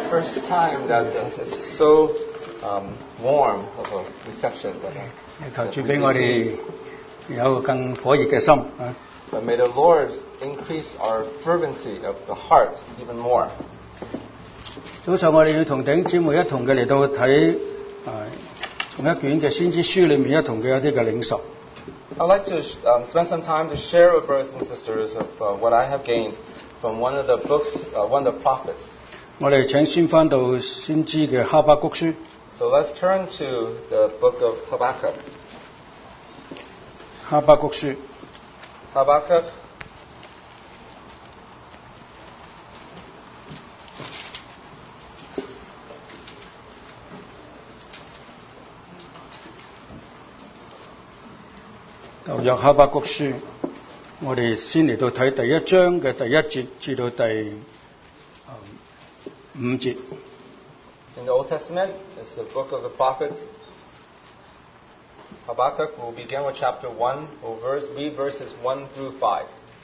first time that it's so warm of a reception. 求主俾我哋有更火熱嘅心啊！ But may the Lord increase our fervency of the heart even more. 早上我哋要同弟兄姊妹一同嘅嚟到睇同一卷嘅先知書裏面一同嘅一啲嘅領受。 I'd like to spend some time to share with brothers and sisters of what I have gained from one of the books, one of the prophets. 我哋請先翻到先知嘅哈巴谷書。 So let's turn to the book of Habakkuk. 哈巴谷書。 Habakkuk. 《舊約哈巴谷書》，我哋先嚟到睇第一章嘅第一節至到第5節。 In the Old Testament, it's the book of the prophets. Habakkuk will begin with chapter 1. We'll read verses 1 through 5.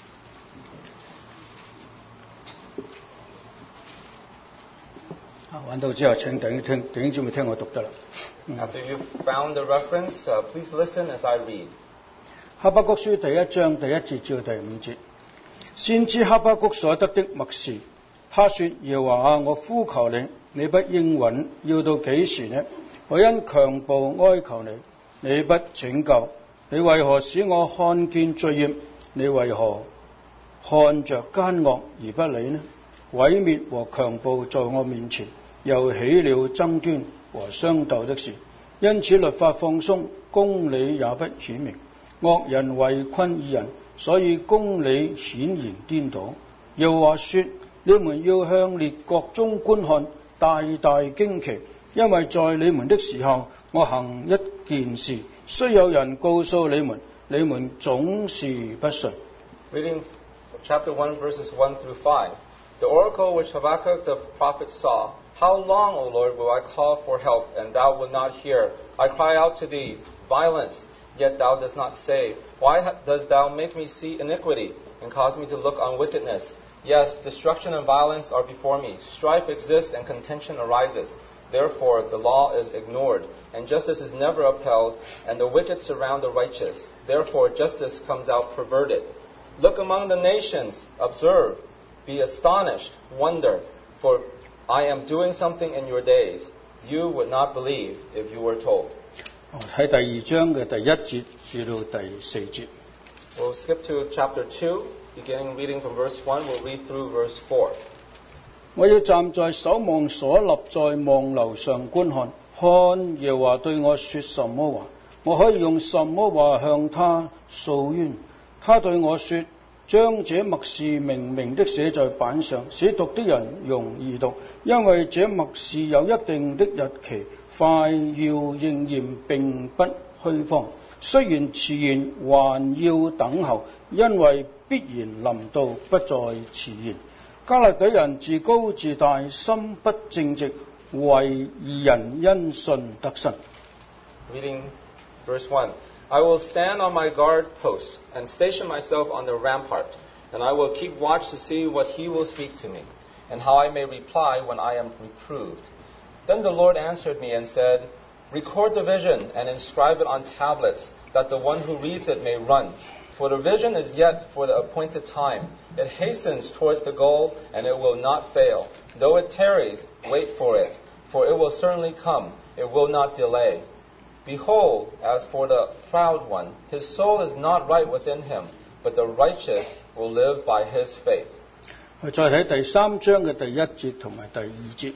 揾到之後，請弟兄姊妹聽我讀得啦。 After you've found the reference, please listen as I read. 哈巴谷書第一章第一節至到第5節，先知哈巴谷所得的默示，他說：耶和華啊，我呼求你，你不應允，要到幾時呢？我因強暴哀求你，你不拯救。你為何使我看見罪孽？你為何看着奸惡而不理呢？毀滅和強暴在我面前，又起了爭端和相鬥的事。因此律法放鬆，公理也不顯明。惡人圍困義人，所以公理顯然顛倒。又話說：你們要向列國中觀看，大大驚奇，因為在你們的時候，我行一件事，雖有人告訴你們，你們總是不信。 Reading chapter 1, verses 1 through 5. The oracle which Habakkuk the prophet saw. How long, O Lord, will I call for help, and thou wilt not hear? I cry out to thee, violence, yet thou dost not save. Why dost thou make me see iniquity, and cause me to look on wickedness? Yes, destruction and violence are before me. Strife exists, and contention arises. Therefore the law is ignored, and justice is never upheld, and the wicked surround the righteous. Therefore justice comes out perverted. Look among the nations, observe, be astonished, wonder, for I am doing something in your days. You would not believe if you were told. 喺第二章嘅第1節至到第4節。 We'll skip to chapter 2, beginning reading from verse 1. We'll read through verse 4. 我要站在守望所，立在望樓上觀看，看耶和華對我說什麼話，我可以用什麼話向他訴冤。他對我說：將這默示明明的寫在板上，使讀的人容易讀，因為這默示有一定的日期，快要應驗，並不虛謊。雖然遲延，還要等候，因為必然臨到，不再遲延。加勒底人自高自大，心不正直，為義人因信得生。 Reading verse 1. I will stand on my guard post and station myself on the rampart, and I will keep watch to see what he will speak to me, and how I may reply when I am reproved. Then the Lord answered me and said, Record the vision and inscribe it on tablets, that the one who reads it may run. For the vision is yet for the appointed time. It hastens towards the goal, and it will not fail. Though it tarries, wait for it, for it will certainly come. It will not delay. Behold, as for the proud one, his soul is not right within him, but the righteous will live by his faith. 再睇第3章嘅第1節同埋第2節。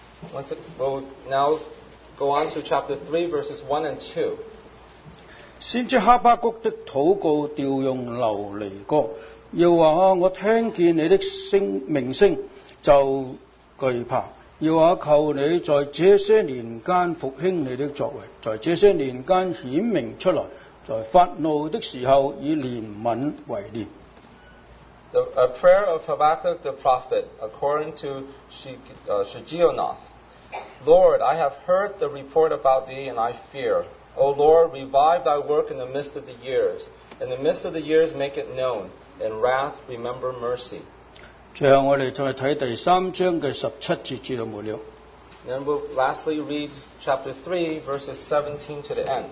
We'll now go on to chapter 3, verses 1 and 2. 先知哈巴谷的禱告調用流離歌，要話我聽見你的名聲就懼怕。要話求你在這些年間復興你的作為，在這些年間顯明出來，在發怒的時候以憐憫為念。 A prayer of Habakkuk the prophet, according to Shigionoth. Lord, I have heard the report about thee, and I fear. O Lord, revive thy work in the midst of the years. In the midst of the years make it known. In wrath remember mercy. 最後我哋再睇第3章嘅17節至到末了。 Then we'll lastly read chapter 3, verses 17 to the end.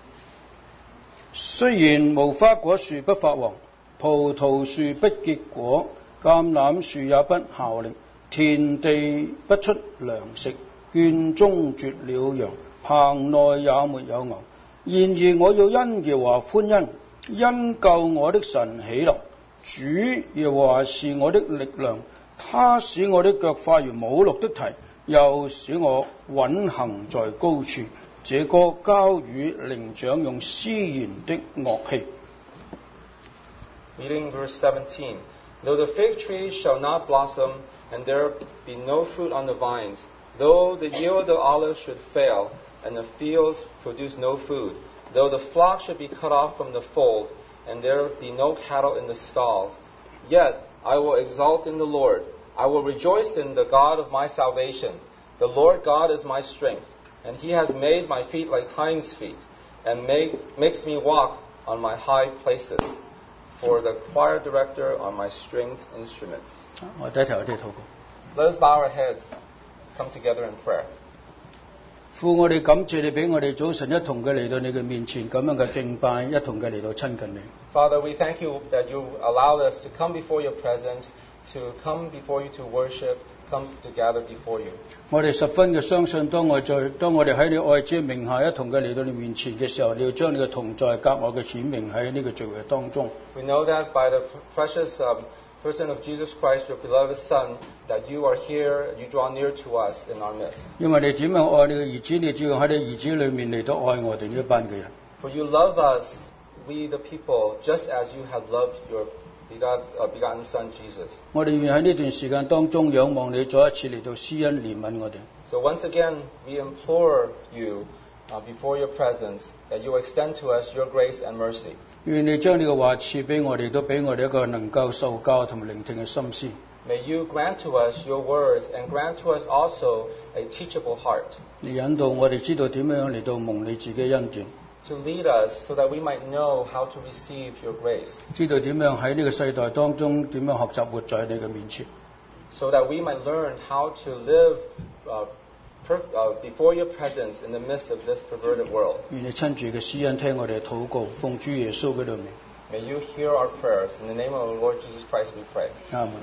雖然無花果樹不發黃，葡萄樹不結果，橄欖樹也不效力，田地不出糧食，圈中絕了羊，棚內也沒有牛。然而我要因耶和華歡欣，因救我的神喜樂。主耶和華是我的力量，他使我的腳快如母鹿的蹄，又使我穩行在高處。這歌交與伶長用絲弦的樂器。 Reading verse 17. Though the fig tree shall not blossom, and there be no fruit on the vines, though the yield of the olive should fail, and the fields produce no food, though the flock should be cut off from the fold, and there be no cattle in the stalls, yet I will exult in the Lord. I will rejoice in the God of my salvation. The Lord God is my strength, and he has made my feet like hinds' feet, and makes me walk on my high places. For the choir director on my stringed instruments. 我低頭有啲禱告。 Let us bow our heads, come together in prayer. 父，我哋感謝你俾我哋早晨一同嘅嚟到你嘅面前，咁樣嘅敬拜，一同嘅嚟到親近你。 Father, we thank you that you allowed us to come before your presence, to come before you to worship, come to gather before you. 我哋十分嘅相信，當我哋喺你愛子名下一同嘅嚟到你面前嘅時候，你要將你嘅同在格外嘅顯明喺呢個聚會當中。 We know that by the precious person of Jesus Christ, your beloved Son, that you are here, you draw near to us in our midst. 因為你點樣愛你嘅兒子，你只要喺你兒子裏面嚟到愛我哋呢一班嘅人。 For you love us, we the people, just as you have loved your begotten Son Jesus. 我哋願喺呢段時間當中仰望你，再一次嚟到施恩憐憫我哋。 So once again, we implore you before your presence that you extend to us your grace and mercy. 願你將你嘅話賜俾我哋，都俾我哋一個能夠受教同埋聆聽嘅心思。 May you grant to us your words and grant to us also a teachable heart 你引導我哋知道點樣嚟到蒙你自己嘅恩典， to lead us so that we might know how to receive your grace, 知道點樣喺呢個世代當中點樣學習活在你嘅面前。 so that we might learn how to live before your presence in the midst of this perverted world. 願你親自嘅施恩聽我哋嘅禱告，奉主耶穌嗰度名。 May you hear our prayers. In the name of the Lord Jesus Christ we pray. 阿門。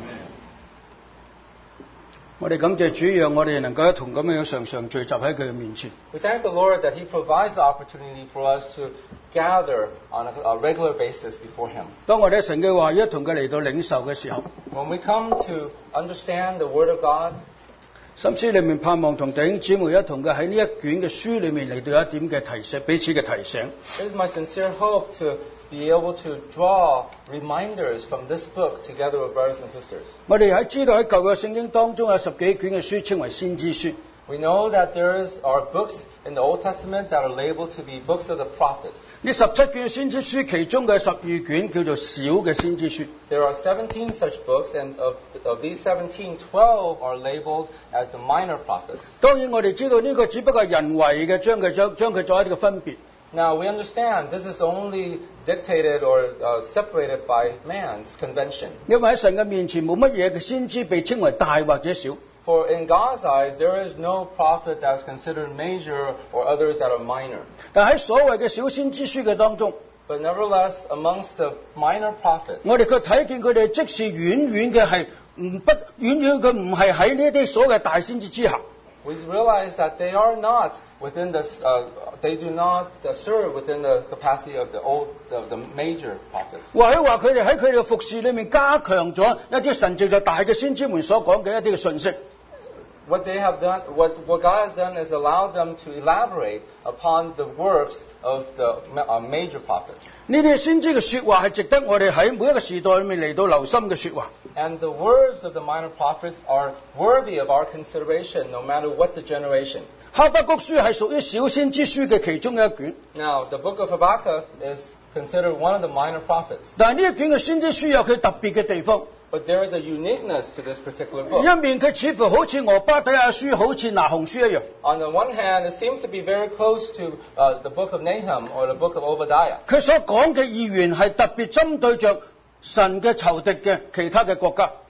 我哋感謝主，讓我哋能夠一同咁樣常常聚集喺佢嘅面前。 We thank the Lord that He provides the opportunity for us to gather on a regular basis before Him. 當我哋喺神嘅話語一同嘅嚟到領受嘅時候， When we come to understand the Word of God, 心思裏面盼望同弟兄姊妹一同嘅喺呢一卷嘅書裏面嚟到有一點嘅提醒，彼此嘅提醒。 it is my sincere hope to be able to draw reminders from this book together with brothers and sisters. 我哋喺知道喺舊嘅聖經當中有10幾卷嘅書稱為先知書。 We know that there are books in the Old Testament that are labeled to be books of the prophets. 呢17卷嘅先知書，其中嘅12卷叫做小嘅先知書。 There are 17 such books, and of these 17, 12 are labeled as the minor prophets. 當然我哋知道呢個只不過係人為嘅將佢作一啲嘅分別。 Now, we understand this is only dictated or separated by man's convention. 因為喺神嘅面前冇乜嘢嘅先知被稱為大或者小。 For in God's eyes, there is no prophet that is considered major or others that are minor. 但喺所謂嘅小先知書嘅當中， But nevertheless, amongst the minor prophets, 我哋卻睇見佢哋即使遠遠嘅係佢唔係喺呢啲所謂嘅大先知之下。 we realize that they are not within this. They do not serve within the capacity of the major prophets. 或者話佢哋喺佢哋嘅服侍裏面加強咗一啲神藉著大嘅先知們所講嘅一啲嘅信息。 What they have done, what God has done, is allowed them to elaborate upon the works of the major prophets. 呢啲先知嘅說話係值得我哋喺每一個時代裏面嚟到留心嘅說話。 And the words of the minor prophets are worthy of our consideration, no matter what the generation. 哈巴谷書係屬於小先知書嘅其中一卷。 Now, the book of Habakkuk is considered one of the minor prophets. 但係呢一卷嘅先知書有佢特別嘅地方。 But there is a uniqueness to this particular book. 一面佢似乎好似俄巴底亞書、好似拿鴻書一樣。 On the one hand, it seems to be very close to the book of Nahum or the book of Obadiah. 佢所講嘅意願係特別針對着神嘅仇敵嘅其他嘅國家。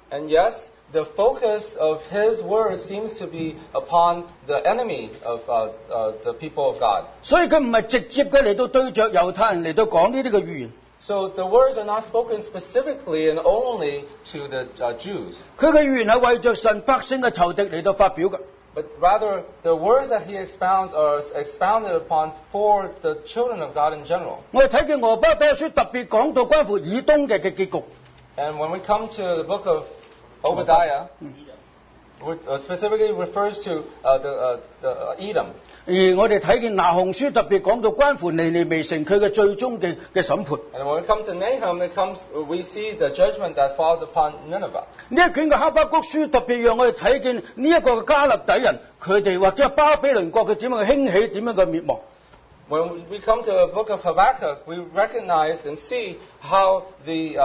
And yes, the focus of his word seems to be upon the enemy of the people of God. 所以佢唔係直接嘅嚟到對着猶太人嚟到講呢啲嘅預言。 So the words are not spoken specifically and only to the Jews. 佢嘅預言係為着神百姓嘅仇敵嚟到發表嘅。 But rather, the words that he expounds are expounded upon for the children of God in general. 我哋睇見俄巴底書特別講到關乎以東嘅結局。 And when we come to the book of Obadiah, which specifically refers to the Edom. 而我哋睇見拿鴻書特別講到關乎尼尼微城佢嘅最終嘅審判。 And when we come to Nahum, we see the judgment that falls upon Nineveh. 呢一卷嘅哈巴谷書特別讓我哋睇見呢一個嘅加勒底人，佢哋或者係巴比倫國佢點樣嘅興起，點樣嘅滅亡。 When we come to the book of Habakkuk, we recognize and see how the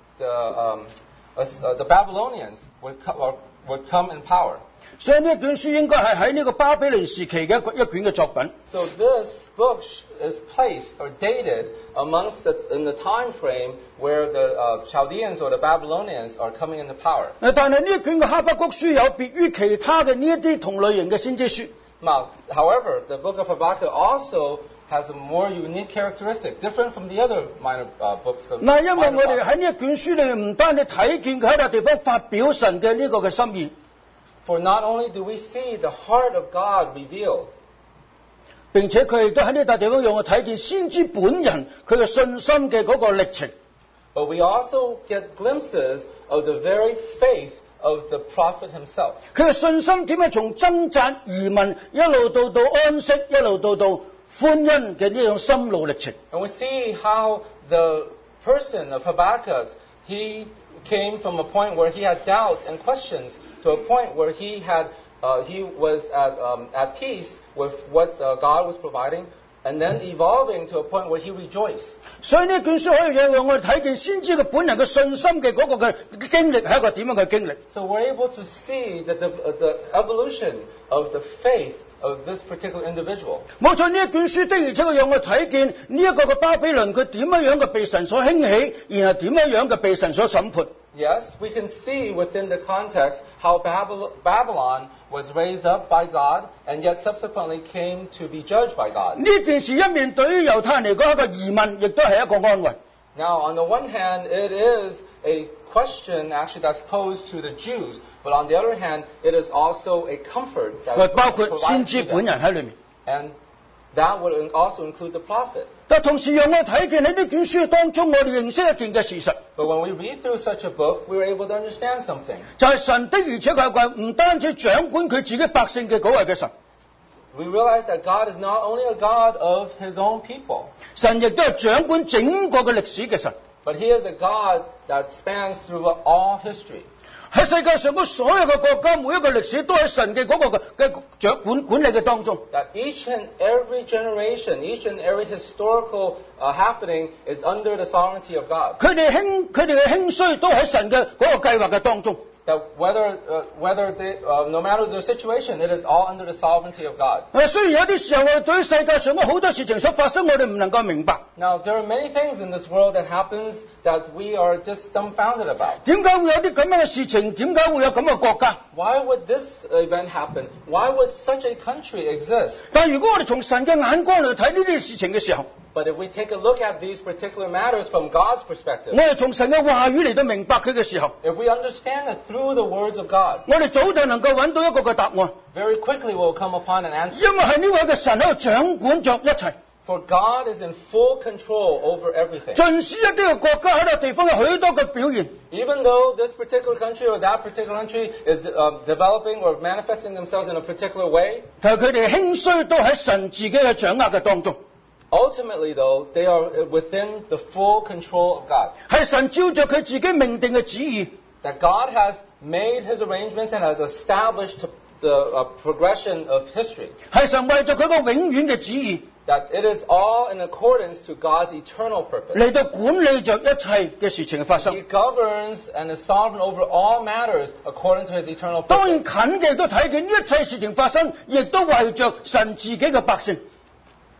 Babylonians would come in power. 所以呢一卷書應該係喺呢個巴比倫時期嘅一卷嘅作品。 So this book is placed or dated in the time frame where the Chaldeans or the Babylonians are coming into power. 但係呢一卷嘅哈巴谷書有別於其他嘅呢一啲同類型嘅先知書。 Now, however, the book of Habakkuk also has a more unique characteristic, different from the other minor books of. 嗱，因為我哋喺呢一卷書裏面唔單止睇見佢喺笪地方發表神嘅呢個嘅心意。 For not only do we see the heart of God revealed, 並且佢亦都喺呢笪地方讓我睇見先知本人佢嘅信心嘅嗰個歷程。 but we also get glimpses of the very faith of the prophet himself. 佢嘅信心點樣從掙扎移民一路到安息，一路到歡欣嘅呢種心路歷程。 And we see how the person of Habakkuk, he came from a point where he had doubts and questions to a point where he was at peace with what God was providing, and then evolving to a point where he rejoiced. 所以呢卷書可以讓我哋睇見先知佢本人嘅信心嘅嗰個嘅經歷係一個點樣嘅經歷。 So we're able to see the evolution of the faith of this particular individual. 冇錯，呢一卷書的而且確讓我睇見呢一個嘅巴比倫佢點樣嘅被神所興起，然後點樣嘅被神所審判。 Yes, we can see within the context how Babylon was raised up by God and yet subsequently came to be judged by God. 呢件事一面對於猶太人嚟講係一個疑問，亦都係一個安慰。 Now, on the one hand, it is a question actually that's posed to the Jews, but on the other hand, it is also a comfort that 包括 provided 先 to 知本 them. 人喺裏面。 And that would also include the prophet. 但同時讓我睇見喺呢卷書當中，我哋認識一件嘅事實， But when we read through such a book, we were able to understand something. 就係神的而且確係唔單止掌管佢自己百姓嘅嗰位嘅神， We realize that God is not only a God of His own people, 神亦都係掌管整個嘅歷史嘅神。 but He is a God that spans through all history. 喺世界上嗰所有嘅國家，每一個歷史都喺神嘅嗰個嘅管理嘅當中。 That each and every generation, each and every historical happening is under the sovereignty of God. 佢哋嘅興衰都喺神嘅嗰個計劃嘅當中。 That no matter the situation, it is all under the sovereignty of God. 雖然有啲時候我哋對於世界上嘅好多事情所發生，我哋唔能夠明白。 Now, there are many things in this world that happens that we are just dumbfounded about. 點解會有啲咁樣嘅事情？點解會有咁嘅國家？ Why would this event happen? Why would such a country exist? 但如果我哋從神嘅眼光嚟睇呢啲事情嘅時候， But if we take a look at these particular matters from God's 我 perspective, 哋從神嘅話語嚟到明白佢嘅時候， if we understand it through the words of God, 我哋早就能夠揾到一個嘅答案， very quickly we'll come upon an answer. 因為係呢位嘅神喺度掌管着一切。 For God is in full control over everything. 盡使一啲嘅國家喺度地方有許多嘅表現， Even though this particular country or that particular country is developing or manifesting themselves in a particular way, 但係佢哋興衰都喺神自己嘅掌握嘅當中。 ultimately though, they are within the full control of God. 係神照着佢自己命定嘅旨意， That God has made His arrangements and has established the progression of history. 係神為咗佢個永遠嘅旨意 That it is all in accordance to God's eternal purpose. 嚟到管理着一切嘅事情嘅發生。 He governs and is sovereign over all matters according to His eternal 當然 purpose. 近嘅亦都睇見呢一切事情發生，亦都為着神自己嘅百姓。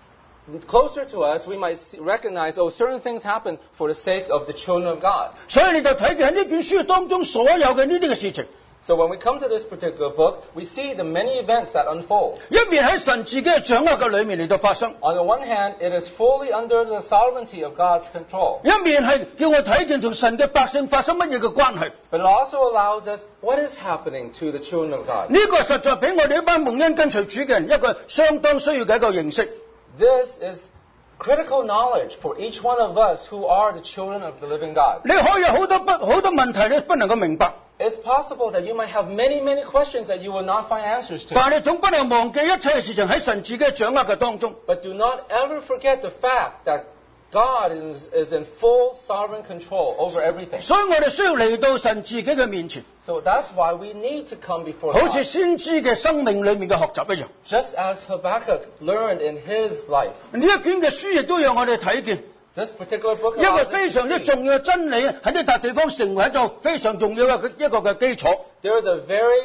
closer to us, we might recognize, oh, certain things happen for the sake of the children of God. 所以你就睇見喺呢卷書當中所有嘅呢啲嘅事情， So when we come to this particular book, we see the many events that unfold. 一面喺神自己嘅掌握嘅裏面嚟到發生， On the one hand, it is fully under the sovereignty of God's control. 一面係叫我睇見同神嘅百姓發生乜嘢嘅關係。 But it also allows us what is happening to the children of God. 呢個實在俾我哋一班蒙恩跟隨主嘅人一個相當需要嘅一個認識。 This is critical knowledge for each one of us who are the children of the living God. 你可以有好多問題你不能夠明白， It's possible that you might have many, many questions that you will not find answers to. 但係總不能忘記一切嘅事情喺神自己嘅掌握嘅當中。 But do not ever forget the fact that God is in full sovereign control over everything. 所以我哋需要嚟到神自己嘅面前， So that's why we need to come before 好似 God. 先知嘅生命裏面嘅學習一樣。 Just as Habakkuk learned in his life. 呢一卷嘅書亦都讓我哋睇見 This particular book 一個 allows 非 us 常 to 之 see 重要嘅真理喺呢笪地方成為一個非常重要嘅一個嘅基礎。 there is a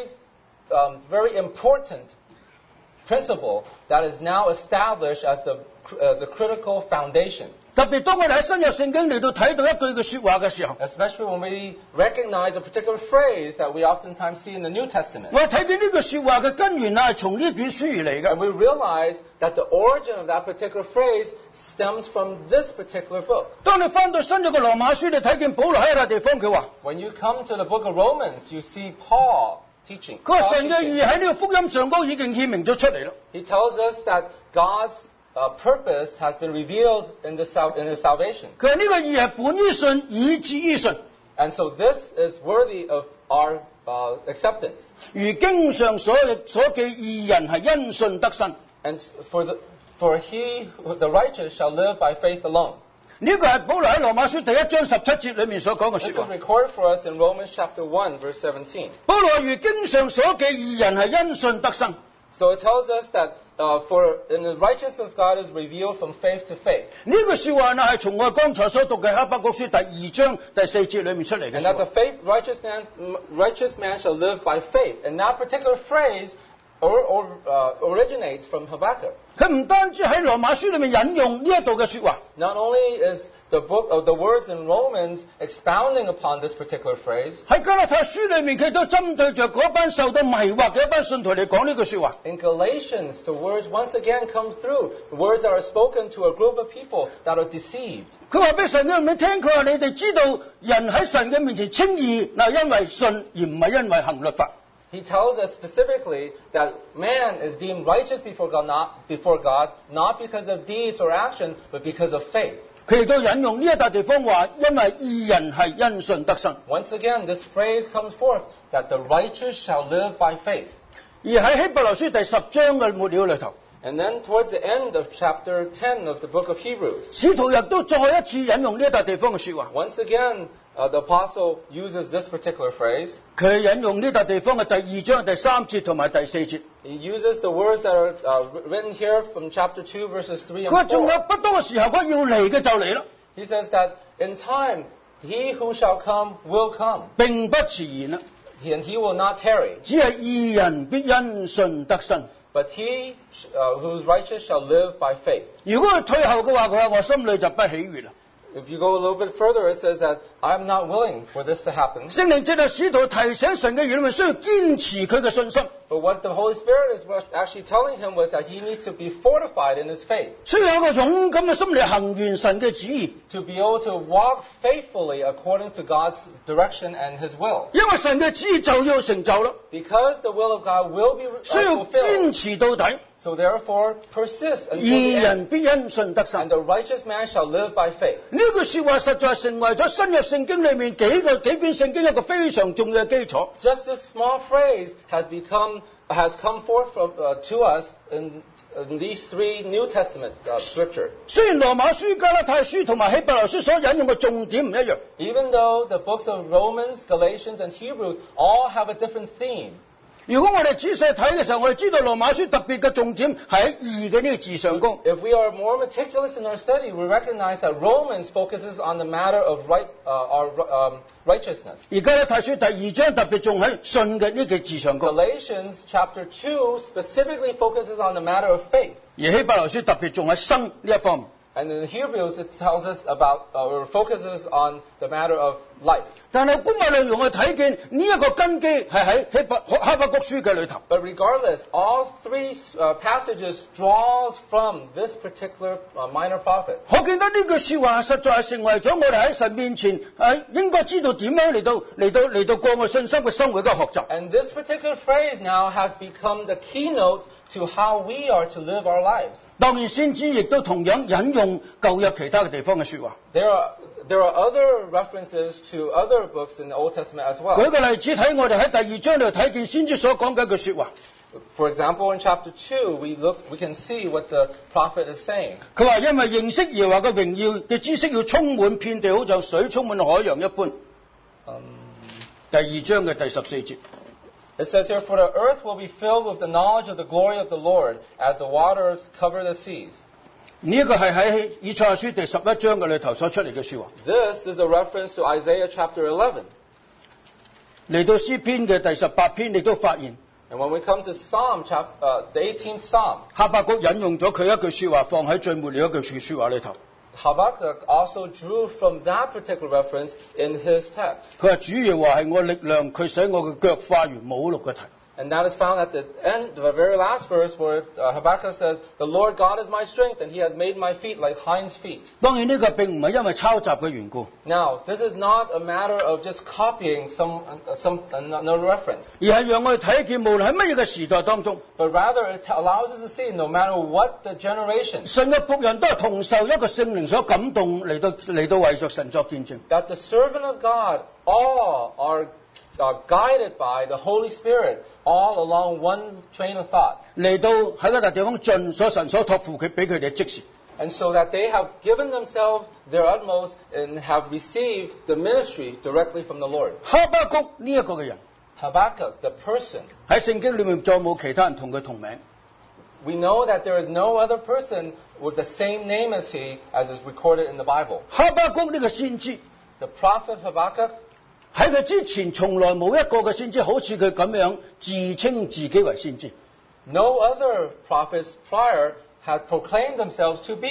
very important principle that is now established as a critical foundation. 特別當我哋喺新約聖經嚟到睇到一句嘅說話嘅時候， Especially when we recognize a particular phrase that we oftentimes see in the New Testament. 我睇見呢句說話嘅根源係從呢卷書而嚟 And 嘅。 we realize that the origin of that particular phrase stems from this particular book. 當你翻到新約嘅羅馬書，你睇見保羅喺一笪地方佢話： When you come to the book of Romans, you see Paul teaching. 佢話神嘅義喺呢個福音上高已經顯明咗出嚟啦。 He tells us that God's purpose has been revealed in his salvation. 佢話呢個義係本於信，以至於信。 And so this is worthy of our acceptance. 如經上所記，義人係因信得生。 And for he, the righteous, shall live by faith alone. 呢個係保羅喺羅馬書第1章17節裏面所講嘅 This is 說話。 recorded for us in Romans chapter 1, verse 17. 保羅如經上所記，義人係因信得生。 So it tells us that in the righteousness of God is revealed from faith to faith. 呢句說話呢係從我剛才所讀嘅哈巴谷書第2章第4節裏面出嚟嘅 And 說 that the 話。 righteous man shall live by faith. And that particular phrase originates from Habakkuk. 佢唔單止喺羅馬書裏面引用呢一度嘅說話， Not only is the book of the words in Romans expounding upon this particular phrase, 喺加拉太書裏面佢都針對着嗰班受到迷惑嘅一班信徒嚟講呢句說話。 in Galatians, the words once again come through. The words that are spoken to a group of people that are deceived. 佢話俾神嘅人聽，佢話你哋知道人喺神嘅面前稱義，嗱因為信而唔係因為行律法。 He tells us specifically that man is deemed righteous before God, not because of deeds or action, but because of faith. 佢亦都引用呢一笪地方話，因為義人係因信得生。 Once again, this phrase comes forth that the righteous shall live by faith. 而喺希伯來書第10章嘅末了裏頭， And then towards the end of chapter 10 of the book of Hebrews, 使徒亦都再一次引用呢一笪地方嘅說話。 once again, the apostle uses this particular phrase. 佢引用呢笪地方嘅第2章第3節同埋第4節。 He uses the words that are written here from chapter 2, verses 3 佢話 and 仲有 4. 不多嘅時候，佢要嚟嘅就嚟啦， He says that in time, he who shall come will come, 並不遲延啦。 and he will not tarry. 只係義人必因信得生。 But he who is righteous shall live by faith. 如果佢退後嘅話，佢話我心裏就不喜悅啦。 If you go a little bit further, it says that I'm not willing for this to happen. 聖靈藉着使徒提醒神嘅兒女們需要堅持佢嘅信心， But what the Holy Spirit is actually telling him was that he needs to be fortified in his faith, 需要有一個勇敢嘅心嚟行完神嘅旨意。 to be able to walk faithfully according to God's direction and his will. 因為神嘅旨意就要成就啦， Because the will of God will be 需要 fulfilled. 堅持到底。 So therefore, persist until the 義 end. 人必因信得 And 生。 the righteous man shall live by faith. 呢句說話實在成為咗新約聖經裏面幾卷聖經一個非常重要嘅基礎。 Just this small phrase has come forth to us in these 3 New Testament scripture. 雖然羅馬書、加拉太書同埋希伯來書所引用嘅重點唔一樣， Even though the books of Romans, Galatians, and Hebrews all have a different theme, 如果我哋仔細睇嘅時候，我哋知道羅馬書特別嘅重點係喺義嘅呢個字上高。 If we are more meticulous in our study, we recognize that Romans focuses on the matter of righteousness. 而家咧睇書第2章特別重喺信嘅呢個字上高。 Galatians chapter 2 specifically focuses on the matter of faith. 而希伯來書特別重喺生呢一方面。 And in Hebrews, it tells us about, or focuses on the matter of life. 但係觀眾內容我睇見呢一個根基係喺哈巴谷書嘅裏頭。 But regardless, all three passages draws from this particular minor prophet. 我見得呢句說話實在係成為咗我哋喺神面前應該知道點樣嚟到過我信心嘅生活嘅學習。 And this particular phrase now has become the keynote to how we are to live our lives. 當然先知亦都同樣引用舊約其他嘅地方嘅說話。 There are other references to other books in the Old Testament as well. 舉個例子睇，我哋喺第2章度睇見先知所講嘅一句說話。 For example, in chapter 2, we can see what the prophet is saying. 佢話因為認識耶和華嘅榮耀嘅知識要充滿遍地，好像水充滿海洋一般。第2章嘅第14節。 It says here, for the earth will be filled with the knowledge of the glory of the Lord, as the waters cover the seas. 呢一個係喺以賽亞書第11章嘅裏頭所出嚟嘅說話。 This is a reference to Isaiah chapter 11. 嚟到詩篇嘅第18篇，亦都發現。 And when we come to Psalm, the 18th Psalm, 哈巴谷引用咗佢一句說話，放喺最末了一句說話裏頭。 Habakkuk also drew from that particular reference in his text. 佢話主耶和華係我力量，佢使我嘅腳化如母鹿嘅蹄。 And that is found at the end, the very last verse, where Habakkuk says, "The Lord God is my strength, and He has made my feet like hinds' feet." 當然呢個並唔係因為抄襲嘅緣故。 Now, this is not a matter of just copying another reference. 而係讓我哋睇見，無論喺乜嘢嘅時代當中， But rather, it allows us to see, no matter what the generation, 神嘅僕人都係同受一個聖靈所感動嚟到為着神作見證。 that the servant of God all are guided by the Holy Spirit, all along one train of thought. 嚟到喺嗰笪地方盡所神所託付佢俾佢哋嘅職事。 And so that they have given themselves their utmost and have received the ministry directly from the Lord. 哈巴谷呢一個嘅人 Habakkuk, the person, 喺聖經裏面再冇其他人同佢同名。 we know that there is no other person with the same name as he, as is recorded in the Bible. 哈巴谷呢個先知 The prophet Habakkuk, 喺佢之前從來冇一個嘅先知好似佢咁樣自稱自己為先知。 no other prophets prior had proclaimed themselves to be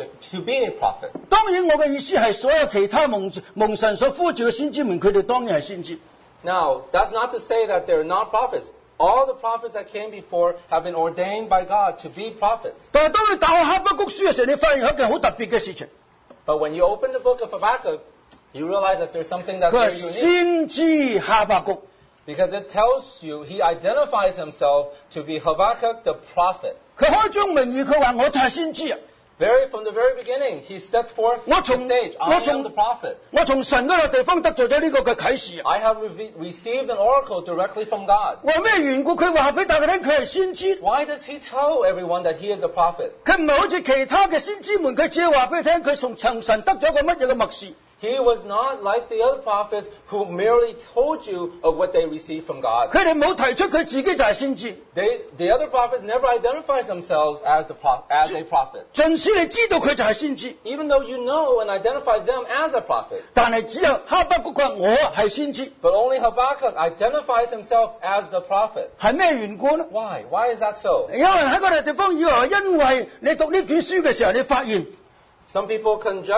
a prophet. 當然我嘅意思係所有其他蒙神所呼召嘅先知們，佢哋當然係先知。 Now, that's not to say that they're not prophets. All the prophets that came before have been ordained by God to be prophets. 但係當你打開哈巴谷書嘅時候，你發現有一件好特別嘅事情。 But when you open the book of Habakkuk, you realize that there's something that's 佢話 very unique. 先知哈巴谷。 Because it tells you, he identifies himself to be Habakkuk the prophet. 佢開宗明義，佢話我就係先知啊！ From the very beginning, he sets forth the stage. I am the prophet. 我從神嗰個地方得咗呢個嘅啟示啊！ I have received an oracle directly from God. 為咩緣故？佢話俾大家聽，佢係先知。 Why does he tell everyone that he is a prophet? 佢唔係好似其他嘅先知們，佢只係話俾你聽，佢從神得咗個乜嘢嘅默示。 He was not like the other prophets who merely told you of what they received from God. 佢哋冇提出佢自己就係先知。 The other prophets never identified themselves as a prophet. 盡使你知道佢就係先知， Even though you know and identify them as a prophet. 但係只有哈巴谷佢話我係先知。 But only Habakkuk identifies himself as the prophet. 係咩緣故呢？ Why? Why is that so? 有人喺嗰個地方以為因為你讀呢卷書嘅時候，你發現。 Some people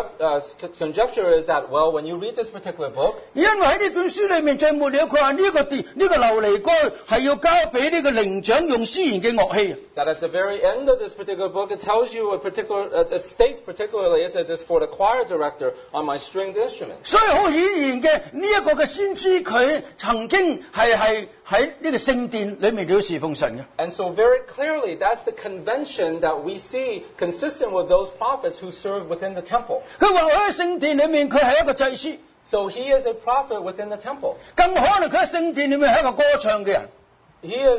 conjecture is that, well, when you read this particular book, 因為喺呢本書裏面最末了，佢話呢個琉璃蓋係要交俾呢個伶長用絲弦嘅樂器。 that at the very end of this particular book, it tells you it states particularly, it says it's for the choir director on my stringed instrument. 所以好顯然嘅呢一個嘅先知，佢曾經係喺呢個聖殿裏面嚟侍奉神嘅。 And so very clearly, that's the convention that we see consistent with those prophets who serve within the temple. 佢話喺聖殿裏面，佢係一個祭司。 So he is a prophet within the temple. 更可能佢喺聖殿裏面係一個歌唱嘅人。 He is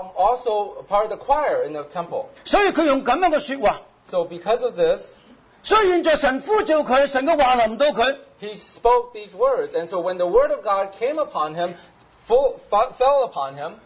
also part of the choir in the temple. 所以佢用咁樣嘅說話。 So because of this, 所以現在神呼召佢，神嘅話臨到佢。 he spoke these words. And so when the word of God came upon him, fell upon him,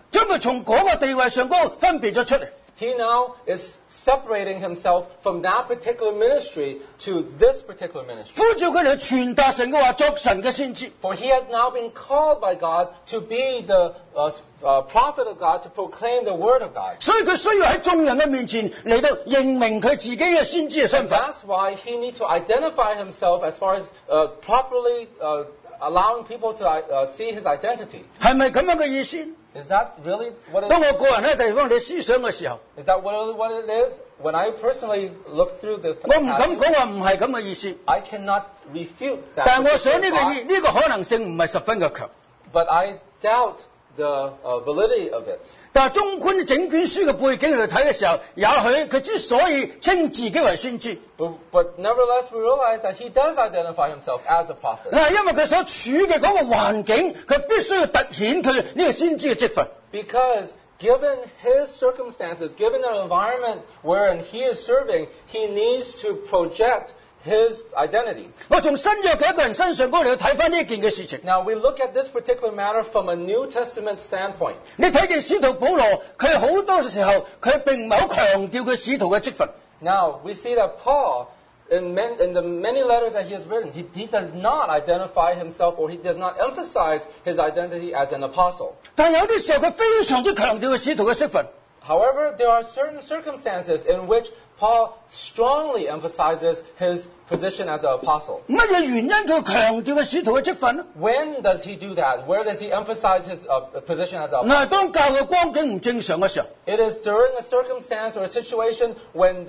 將佢從嗰個地位上高分別咗出嚟。 He now is separating himself from that particular ministry to this particular ministry. 呼召佢哋傳達神嘅話，作神嘅先知。 For he has now been called by God to be the prophet of God, to proclaim the word of God. 所以佢需要喺眾人嘅面前嚟到認明佢自己嘅先知嘅身 And 份。 that's why he needs to identify himself as far as properly allowing people to see his identity. 係咪咁樣嘅意思？ Is that really what it 當我個人喺地方你思想嘅時候， is? That what it is? When I personally look through the 我唔敢 passage, 講話唔係咁嘅意思。 I cannot refute that. 但係我想呢 particular 個呢個可能性唔係十分嘅強。 but I doubt the validity of it. 但係綜觀整卷書嘅背景嚟睇嘅時候，也許佢之所以稱自己為先知， But nevertheless, we realize that he does identify himself as a prophet. 嗱，因為佢所處嘅嗰個環境，佢必須要突顯佢呢個先知嘅職分。 Because given his circumstances, given the environment wherein he is serving, he needs to project his identity. 我從新約嘅一個人身上嗰度去睇翻呢件嘅事情。 Now, we look at this particular matter from a New Testament standpoint. 你睇見使徒保羅，佢好多時候佢並唔係好強調佢使徒嘅職分。 Now, we see that Paul, in the many letters that he has written, he does not identify himself or he does not emphasize his identity as an apostle. 但係有啲時候佢非常之強調佢使徒嘅職分。 However, there are certain circumstances in which Paul strongly emphasizes his position as an apostle. 乜嘢原因佢強調佢使徒嘅職分呢？ When does he do that? Where does he emphasize his position as an apostle? 嗱，當教嘅光景唔正常嘅時候， It is during a circumstance or a situation when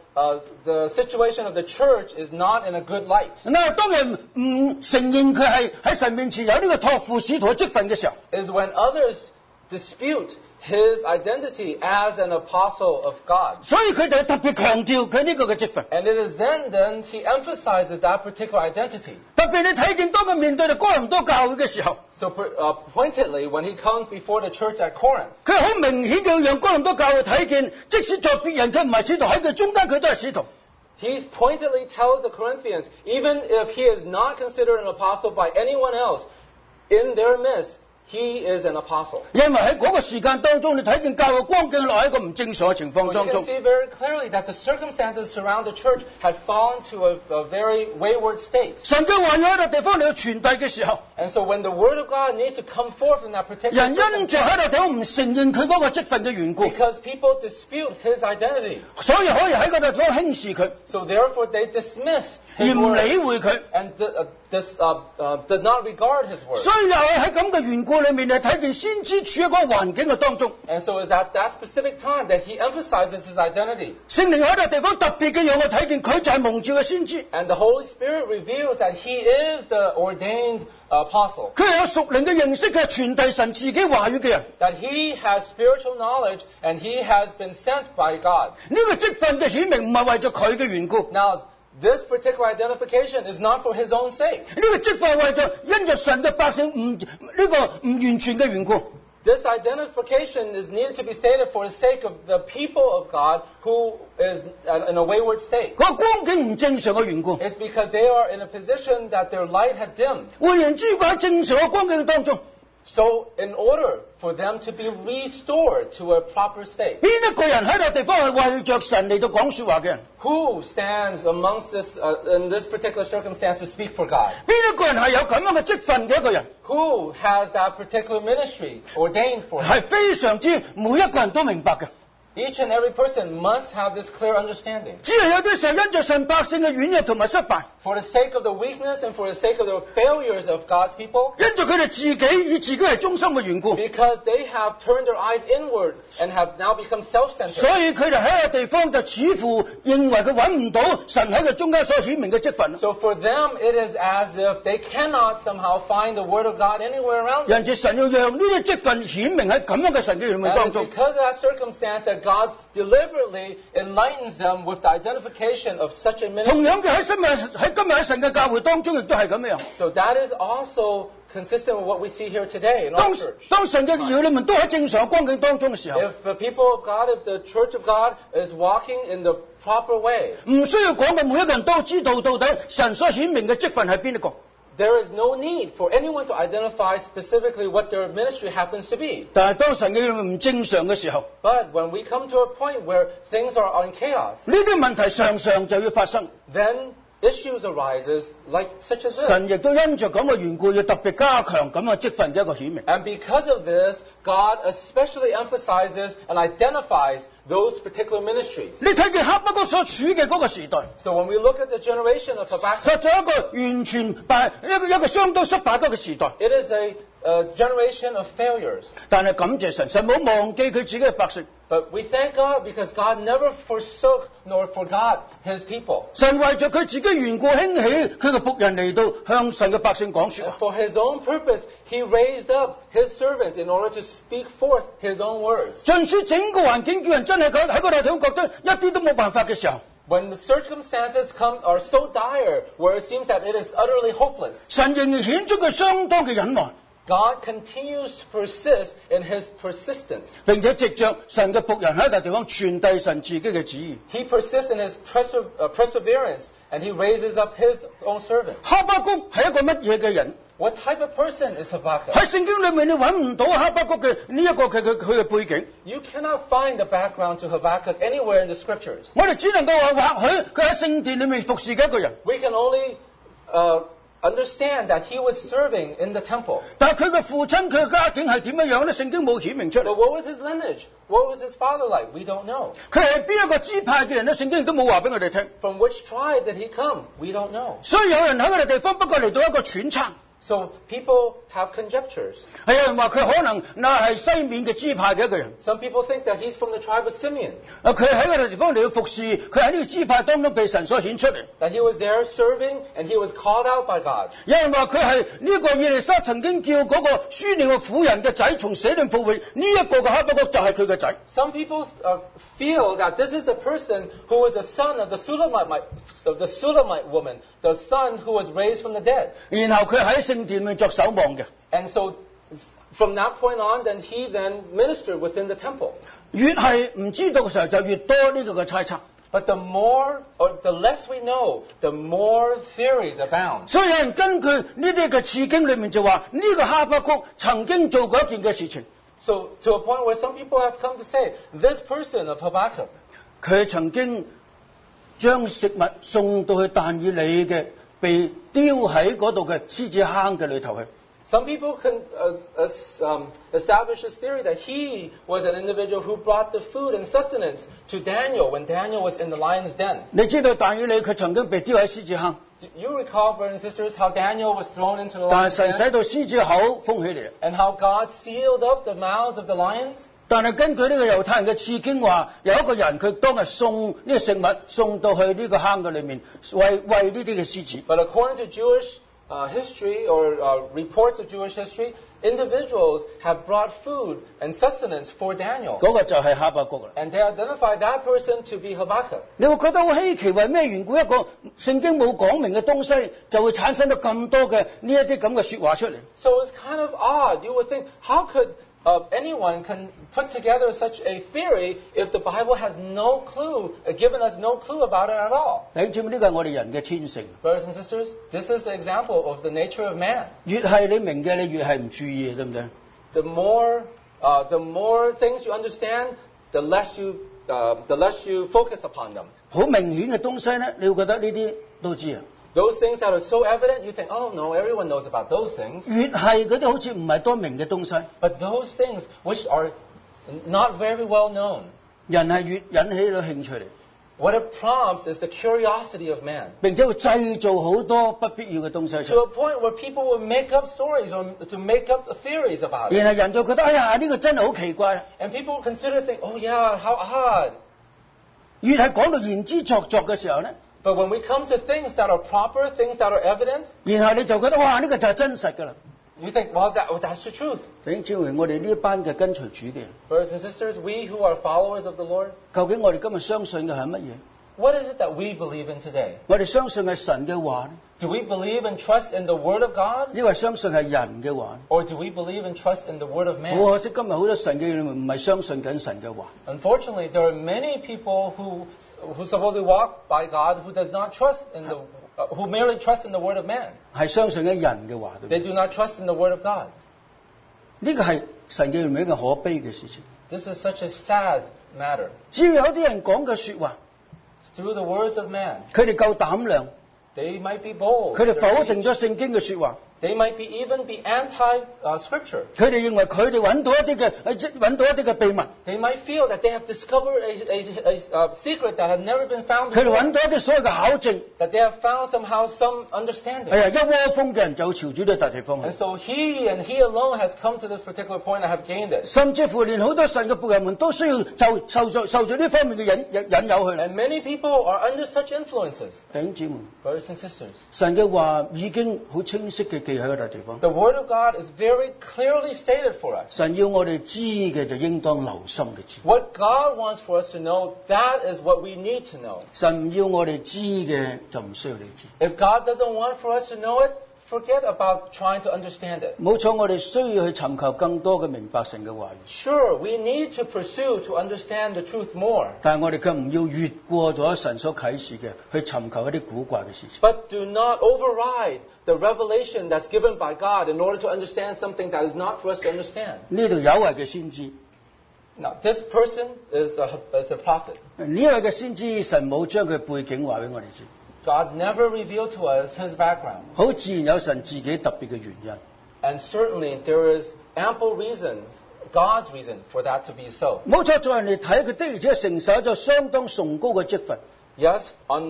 the situation of the church is not in a good light. 嗱，當人唔承認佢係喺神面前有呢個託付使徒嘅職分嘅時候， Is when others dispute his identity as an apostle of God. 所以佢哋特別強調佢呢個嘅職分。 And it is then he emphasizes that particular identity. 特別你睇見當佢面對到哥林多教會嘅時候， So pointedly, when he comes before the church at Corinth, 佢好明顯嘅讓哥林多教會睇見，即使在別人佢唔係使徒，喺佢中間佢都係使徒。 he pointedly tells the Corinthians, even if he is not considered an apostle by anyone else, in their midst, he is an apostle. 因為喺嗰個時間當中，你睇見教會光景落喺一個唔正常嘅情況 Well, 當 you 中 can。see very clearly that the circumstances surround the church had fallen to a very wayward state. 神嘅話語喺個地方嚟去傳遞嘅時候， And so when the word of God needs to come forth in that particular 人因着 circumstance, 喺度地方唔承認佢嗰個職分嘅緣故， because people dispute his identity, 所以可以喺嗰度地方輕視佢， so therefore they dismiss 而 his 唔理 word 會佢。 and does not regard his word. 所以又係喺咁嘅緣故裏面，你睇見先知處喺嗰個環境嘅當中， And so it's at that specific time that he emphasizes his identity. 聖靈喺度地方特別嘅讓我睇見佢就係蒙召嘅先知， And the Holy Spirit reveals that he is the ordained apostle. 佢係有屬靈嘅認識，佢係傳遞神自己話語嘅人。 That he has spiritual knowledge and he has been sent by God. 呢個職分嘅顯明唔係為咗佢嘅緣故， Now, this particular identification is not for his own sake. 呢個職分係為咗因着神嘅百姓唔完全嘅緣故。 This identification is needed to be stated for the sake of the people of God who is in a wayward state. 嗰個光景唔正常嘅緣故。 It's because they are in a position that their light had dimmed. 換言之，喺正常嘅光景當中， So, in order for them to be restored to a proper state, 邊一個人喺度地方係為着神嚟到講說話嘅人？ who stands amongst this in this particular circumstance to speak for God? 邊一個人係有咁樣嘅職分嘅一個人？ Who has that particular ministry ordained for him? 係非常之每一個人都明白嘅。 Each and every person must have this clear understanding. 只係有啲時候因着神百姓嘅軟弱同埋失敗， For the sake of the weakness and for the sake of the failures of God's people, 因着佢哋自己以自己為中心嘅緣故， because they have turned their eyes inward and have now become 所 self-centered. 以佢哋喺個地方就似乎認為佢揾唔到神喺佢中間所顯明嘅職分。 So for them, it is as if they cannot somehow find the Word of God anywhere around them. 因此神要讓呢啲職分顯明喺咁樣嘅神嘅裏面 And 當 it's 中。 because of that circumstance that God deliberately enlightens them with the identification of such a 同 ministry. 樣嘅喺今日喺神嘅教會當中亦都係咁樣。 So that is also consistent with what we see here today in our 當 church. 當神嘅兒女們都喺正常嘅光景當中嘅時候， If the people of God, if the church of God is walking in the proper way, 唔需要講嘅每一個人都知道到底神所顯明嘅職分係邊一個。 there is no need for anyone to identify specifically what their ministry happens to be. 但係當神嘅裏面唔正常嘅時候， But when we come to a point where things are in chaos, 呢啲問題常常就要發生。 then issues arises like such as this. 神亦都因着咁嘅緣故，要特別加強咁嘅職分嘅一個顯明。 And because of this, God especially emphasizes and identifies those particular ministries. 你睇見哈巴谷所處嘅嗰個時代， So when we look at the generation of Habakkuk, 實在一個完全一個相當失敗嘅時代。 it is a generation of failures. 但係感謝神，神冇忘記佢自己嘅百姓。 But we thank God because God never forsook nor forgot His people. 神為咗佢自己緣故興起佢嘅僕人嚟到向神嘅百姓講說 And 話。 for His own purpose, He raised up His servants in order to speak forth His own words. 盡使整個環境叫人真係喺嗰度覺得一啲都冇辦法嘅時候， When the circumstances are so dire, where it seems that it is utterly hopeless, 神仍然顯出佢相當嘅忍耐， God continues to persist in His persistence. 並且藉着神嘅僕人喺一笪地方傳遞神自己嘅旨意。 He persists in His perseverance, and He raises up His own servants. 哈巴谷係一個乜嘢嘅人？ What type of person is Habakkuk? 喺聖經裏面你揾唔到哈巴谷嘅呢一個佢嘅背景， You cannot find the background to Habakkuk anywhere in the scriptures. 我哋只能夠話或許佢喺聖殿裏面服侍嘅一個人， We can only understand that he was serving in the temple. 但係佢嘅父親佢嘅家境係點樣樣咧？聖經冇顯明出 But 嚟。 what was his lineage? What was his father like? We don't know. 佢係邊一個支派嘅人咧？聖經亦都冇話俾我哋聽。 From which tribe did he come? We don't know. 所以有人喺嗰個地方不過嚟到一個揣測。 So people have conjectures. 係有人話佢可能係西面嘅支派嘅一個人。 Some people think that he's from the tribe of Simeon. 佢喺嗰個地方嚟到服侍，佢喺呢個支派當中被神所顯出嚟。 That he was there serving and he was called out by God. 有人話佢係呢個以利沙曾經叫嗰個書念嘅婦人嘅仔從死裏復活，呢一個嘅哈巴谷就係佢嘅仔。 Some people feel that this is the person who was the son of the Sulamite woman, the son who was raised from the dead. 然後佢喺聖殿裏面作守望嘅。 And so from that point on, then he ministered within the temple. 越係唔知道嘅時候，就越多呢個嘅猜測。 But the more or the less we know, the more theories abound. 所以有人根據呢啲嘅次經裏面就話呢個哈巴谷曾經做過一件嘅事情。 So to a point where some people have come to say, this person of Habakkuk, 佢曾經將食物送到去但以理嘅被丟喺嗰度嘅獅子坑嘅裏頭去。 some people can establish this theory that he was an individual who brought the food and sustenance to Daniel when Daniel was in the lion's den. 你知道但以理佢曾經被丟喺獅子坑， Do you recall, brothers and sisters, how Daniel was thrown into the 但係 lion's 神 den? 使到獅子口封起嚟。 And how God sealed up the mouths of the lions? 但係根據呢個猶太人嘅次經話，有一個人佢當日送呢個食物送到去呢個坑嘅裏面，餵呢啲嘅獅子。 But according to Jewish history or reports of Jewish history, individuals have brought food and sustenance for Daniel. 嗰個就係哈巴谷啦。 And they identified that person to be Habakkuk. 你會覺得好稀奇，為咩緣故一個聖經冇講明嘅東西，就會產生咗咁多嘅呢一啲咁嘅説話出嚟？ So it's kind of odd. You would think, how could anyone can put together such a theory if the Bible has no clue, given us no clue about it at all? 弟兄姊妹，呢個係我哋人嘅天性。 Brothers and sisters, this is the example of the nature of man. 越係你明嘅，你越係唔注意嘅，對唔對？ The more things you understand, the less you focus upon them. 好明顯嘅東西咧，你會覺得呢啲都知啊。 Those things that are so evident, you think, oh no, everyone knows about those things. 越係嗰啲好似唔係多明嘅東西， But those things which are not very well known, 人係越引起到興趣嚟， what it prompts is the curiosity of man. 並且會製造好多不必要嘅東西出 To 嚟。 a point where people will make up stories or to make up theories about it. 然後人就覺得哎呀呢個真係好奇怪。 And people consider think, oh yeah, how odd. 越係講到言之鑿鑿嘅時候咧， But when we come to things that are proper, things that are evident, 然後你就覺得哇呢個就係真實㗎啦。 you think, well, that's the truth. 弟兄姊妹，我哋呢一班嘅跟隨主嘅人， Brothers and sisters, we who are followers of the Lord, 究竟我哋今日相信嘅係乜嘢？ what is it that we believe in today? 我哋相信係神嘅話呢， Do we believe and trust in the Word of God? 抑或相信係人嘅話呢？ Or do we believe and trust in the Word of 好 man? 可惜，今日好多神嘅人唔係相信緊神嘅話。 Unfortunately, there are many people who supposedly walk by God who does not trust in the who merely trust in the word of man. 係相信喺人嘅話度。 They do not trust in the word of God. 呢個係神嘅裏面一個可悲嘅事情。 This is such a sad matter. 只要有啲人講嘅説話， Through the words of man, 佢哋夠膽量， they might be bold. 佢哋否定咗聖經嘅説話， They might be even be anti-scripture. 佢哋認為佢哋揾到一啲嘅秘密， They might feel that they have discovered a secret that had never been found 佢哋 before. 揾到一啲所謂嘅考證。 That they have found somehow some understanding. 係啊，一窩蜂嘅人就朝住呢笪地方去 And，so he alone has come to this particular point and have gained it. 甚至乎連好多神嘅僕人們都需要受咗呢方面嘅引誘去。 And many people are under such influences. 弟兄姊妹， Brothers and sisters, 神嘅話已經好清晰嘅記喺嗰笪地方。 the word of God is very clearly stated for us. 神要我哋知嘅就應當留心嘅知。 What God wants for us to know, that is what we need to know. 神唔要我哋知嘅就唔需要你知。 If God doesn't want for us to know it, forget about trying to understand it. 冇錯，我哋需要去尋求更多嘅明白神嘅話語。 Sure, we need to pursue to understand the truth more. 但係我哋卻唔要越過咗神所啟示嘅，去尋求一啲古怪嘅事情。 But do not override the revelation that's given by God in order to understand something that is not for us to understand. 呢度有位嘅先知， Now, this person is a prophet. 呢位嘅先知，神冇將佢背景話俾我哋知。 God never revealed to us his background. 好自然有神自己特別嘅原因。 And certainly there is ample reason, God's reason, for that to be so. 冇錯，在人哋睇佢的而且確承受咗相當崇高嘅職分。 Yes,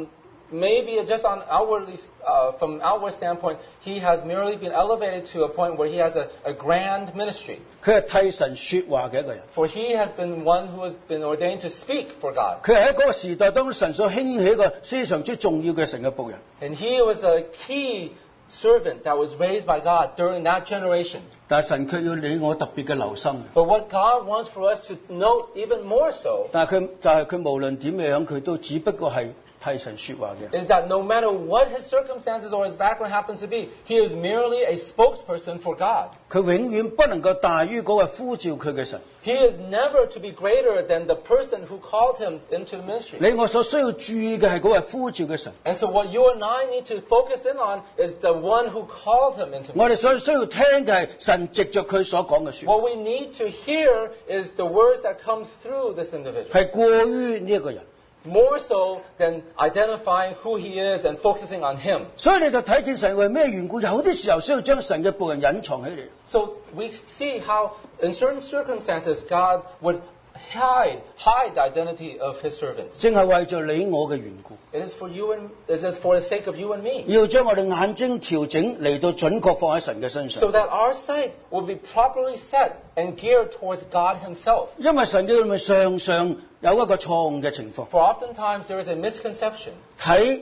maybe just on outwardly, from outward standpoint, he has merely been elevated to a point where he has a grand ministry. 佢係替神說話嘅一個人。 For he has been one who has been ordained to speak for God. 佢係喺嗰個時代當中神所興起一個非常之重要嘅神嘅僕人。 And he was a key servant that was raised by God during that generation. 但係神卻要你我特別嘅留心。 But what God wants for us to note even more so 但係佢無論點樣，佢都只不過係替神說話嘅。 is that no matter what his circumstances or his background happens to be, he is merely a spokesperson for God. 佢永遠不能夠大於嗰個呼召佢嘅神。 He is never to be greater than the person who called him into the ministry. 你我所需要注意嘅係嗰個呼召嘅神。 And so what you and I need to focus in on is the one who called him into 我哋 ministry. 所需要聽嘅係神藉着佢所講嘅說話， What we need to hear is the words that come through this individual. 係過於呢一個人。 More so than identifying who he is and focusing on him. 所以你就睇見神為咩緣故，有啲時候需要將神嘅僕人隱藏起嚟。 So we see how in certain circumstances God would hide the identity of his servants. 正係為咗你我嘅緣故， It is for the sake of you and me. 要將我哋眼睛調整嚟到準確放喺神嘅身上。 So that our sight will be properly set and geared towards God himself. 因為神嘅裏面常常有一個錯誤嘅情況， For oftentimes there is a misconception 睇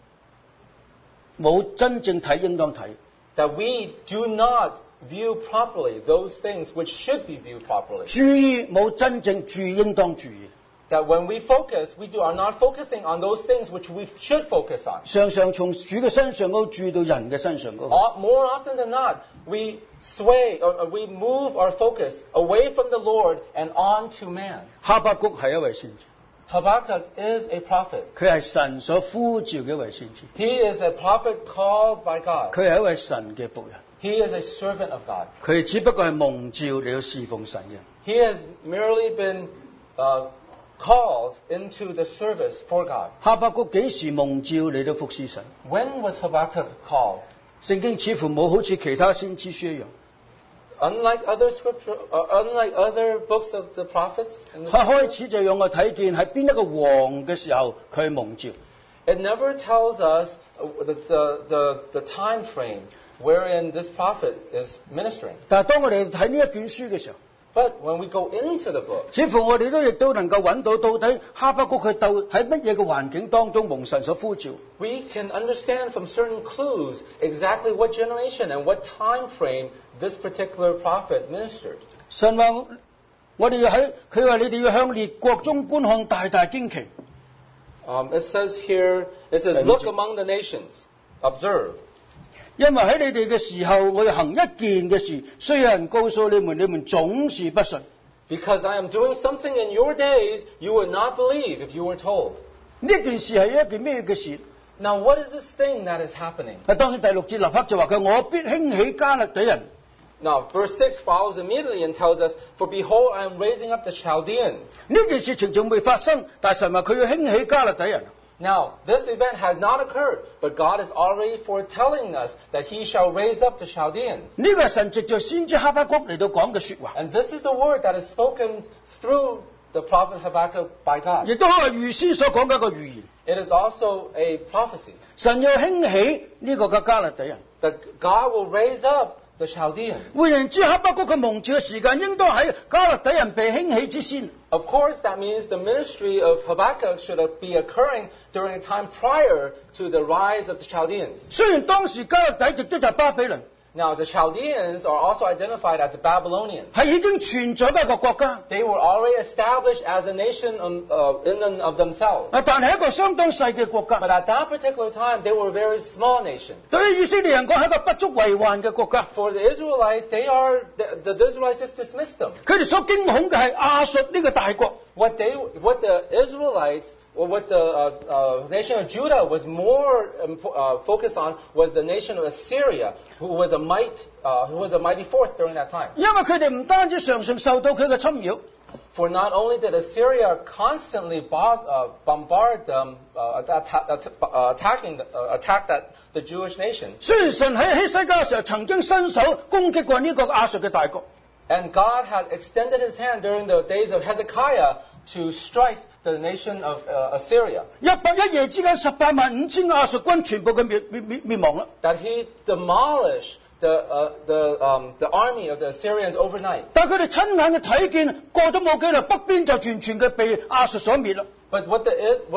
冇真正睇應當睇， that we do not view properly those things which should be viewed properly. 注意冇真正注意應當注意。 That when we focus, are not focusing on those things which we should focus on. 常常從主嘅身上高注意到人嘅身上高。 More often than not, we sway or we move our focus away from the Lord and on to man. 哈巴谷係一位先知， Habakkuk is a prophet. 佢係神所呼召嘅一位先知， He is a prophet called by God. 佢係一位神嘅僕人， He is a servant of God. 佢只不過係蒙召嚟到侍奉神嘅。 He has merely been called into the service for God. 哈巴谷幾時蒙召嚟到服侍神？ When was Habakkuk called? 聖經似乎冇好似其他先知書一樣， Unlike other books of the prophets, in 佢 the 開始就讓我睇見喺邊一個王嘅時候佢蒙召。 it never tells us the time frame wherein this prophet is ministering. 但係當我哋睇呢一卷書嘅時候， But when we go into the book, 似乎我哋亦都能夠揾到底哈巴谷佢喺乜嘢嘅環境當中蒙神所呼召。 we can understand from certain clues exactly what generation and what time frame this particular prophet ministered. 神話我哋佢話你哋要向列國中觀看大大驚奇。 It says here, look among the nations, observe. 因為喺你哋嘅時候，我要行一件嘅事，雖有人告訴你們，你們總是不信。 Because I am doing something in your days you would not believe if you were told. 呢件事係一件咩嘅事？ Now, what is this thing that is happening? 當然第6節立刻就話佢我必興起加勒底人。 Now, verse 6 follows immediately and tells us, For behold, I am raising up the Chaldeans. 呢件事情仲未發生，但神話佢要興起加勒底人。 Now, this event has not occurred, but God is already foretelling us that He shall raise up the Chaldeans. 呢個係神藉着先知哈巴谷嚟到講嘅説話， And this is the word that is spoken through the prophet Habakkuk by God. 亦都係預先所講嘅一個預言。 It is also a prophecy 神要興起呢個嘅加勒底人。 that God will raise up the Chaldeans. 換言之，哈巴谷嘅蒙召嘅時間應當喺加勒底人被興起之先。 Of course, that means the ministry of Habakkuk should be occurring during a time prior to the rise of the Chaldeans. 雖然當時加勒底亦都就係巴比倫， Now, the Chaldeans are also identified as the Babylonians. 係已經存在嘅一個國家， They were already established as a nation in and of themselves. 但係一個相當細嘅國 But 家。 at that particular time, they were a very small nation. 對於以色列人講係一個不足為患嘅國家。 For the Israelites, the Israelites just dismissed them. 佢哋所驚恐嘅係亞述呢個大國。 What the Israelites, or what the nation of Judah was more focused on was the nation of Assyria, who was a mighty force during that time. 因為佢哋唔單止常常受到佢嘅侵擾， For not only did Assyria constantly bombard them, attack the Jewish nation, 雖然神喺希西家嘅時候曾經伸手攻擊過呢個亞述嘅大國， and God had extended His hand during the days of Hezekiah to strike the nation of Assyria. 一夜之間185000亞述軍全部嘅滅亡啦。 That He demolished the army of the Assyrians overnight. 但佢哋親眼嘅睇見，過咗冇幾耐，北邊就完全嘅被亞述所滅啦。 But what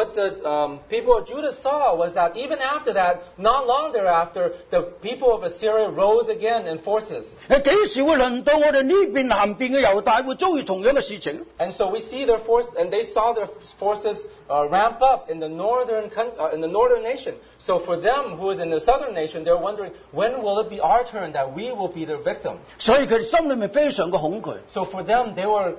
the people of Judah saw was that even after that, not long thereafter, the people of Assyria rose again in forces. 幾時會輪到我哋呢邊南邊嘅猶大會遭遇同樣嘅事情？ And so we see their force, and they saw their forces ramp up in the northern nation. So for them, who is in the southern nation, they're wondering, when will it be our turn that we will be their victims? 所以佢哋心裏面非常嘅恐懼。 So for them,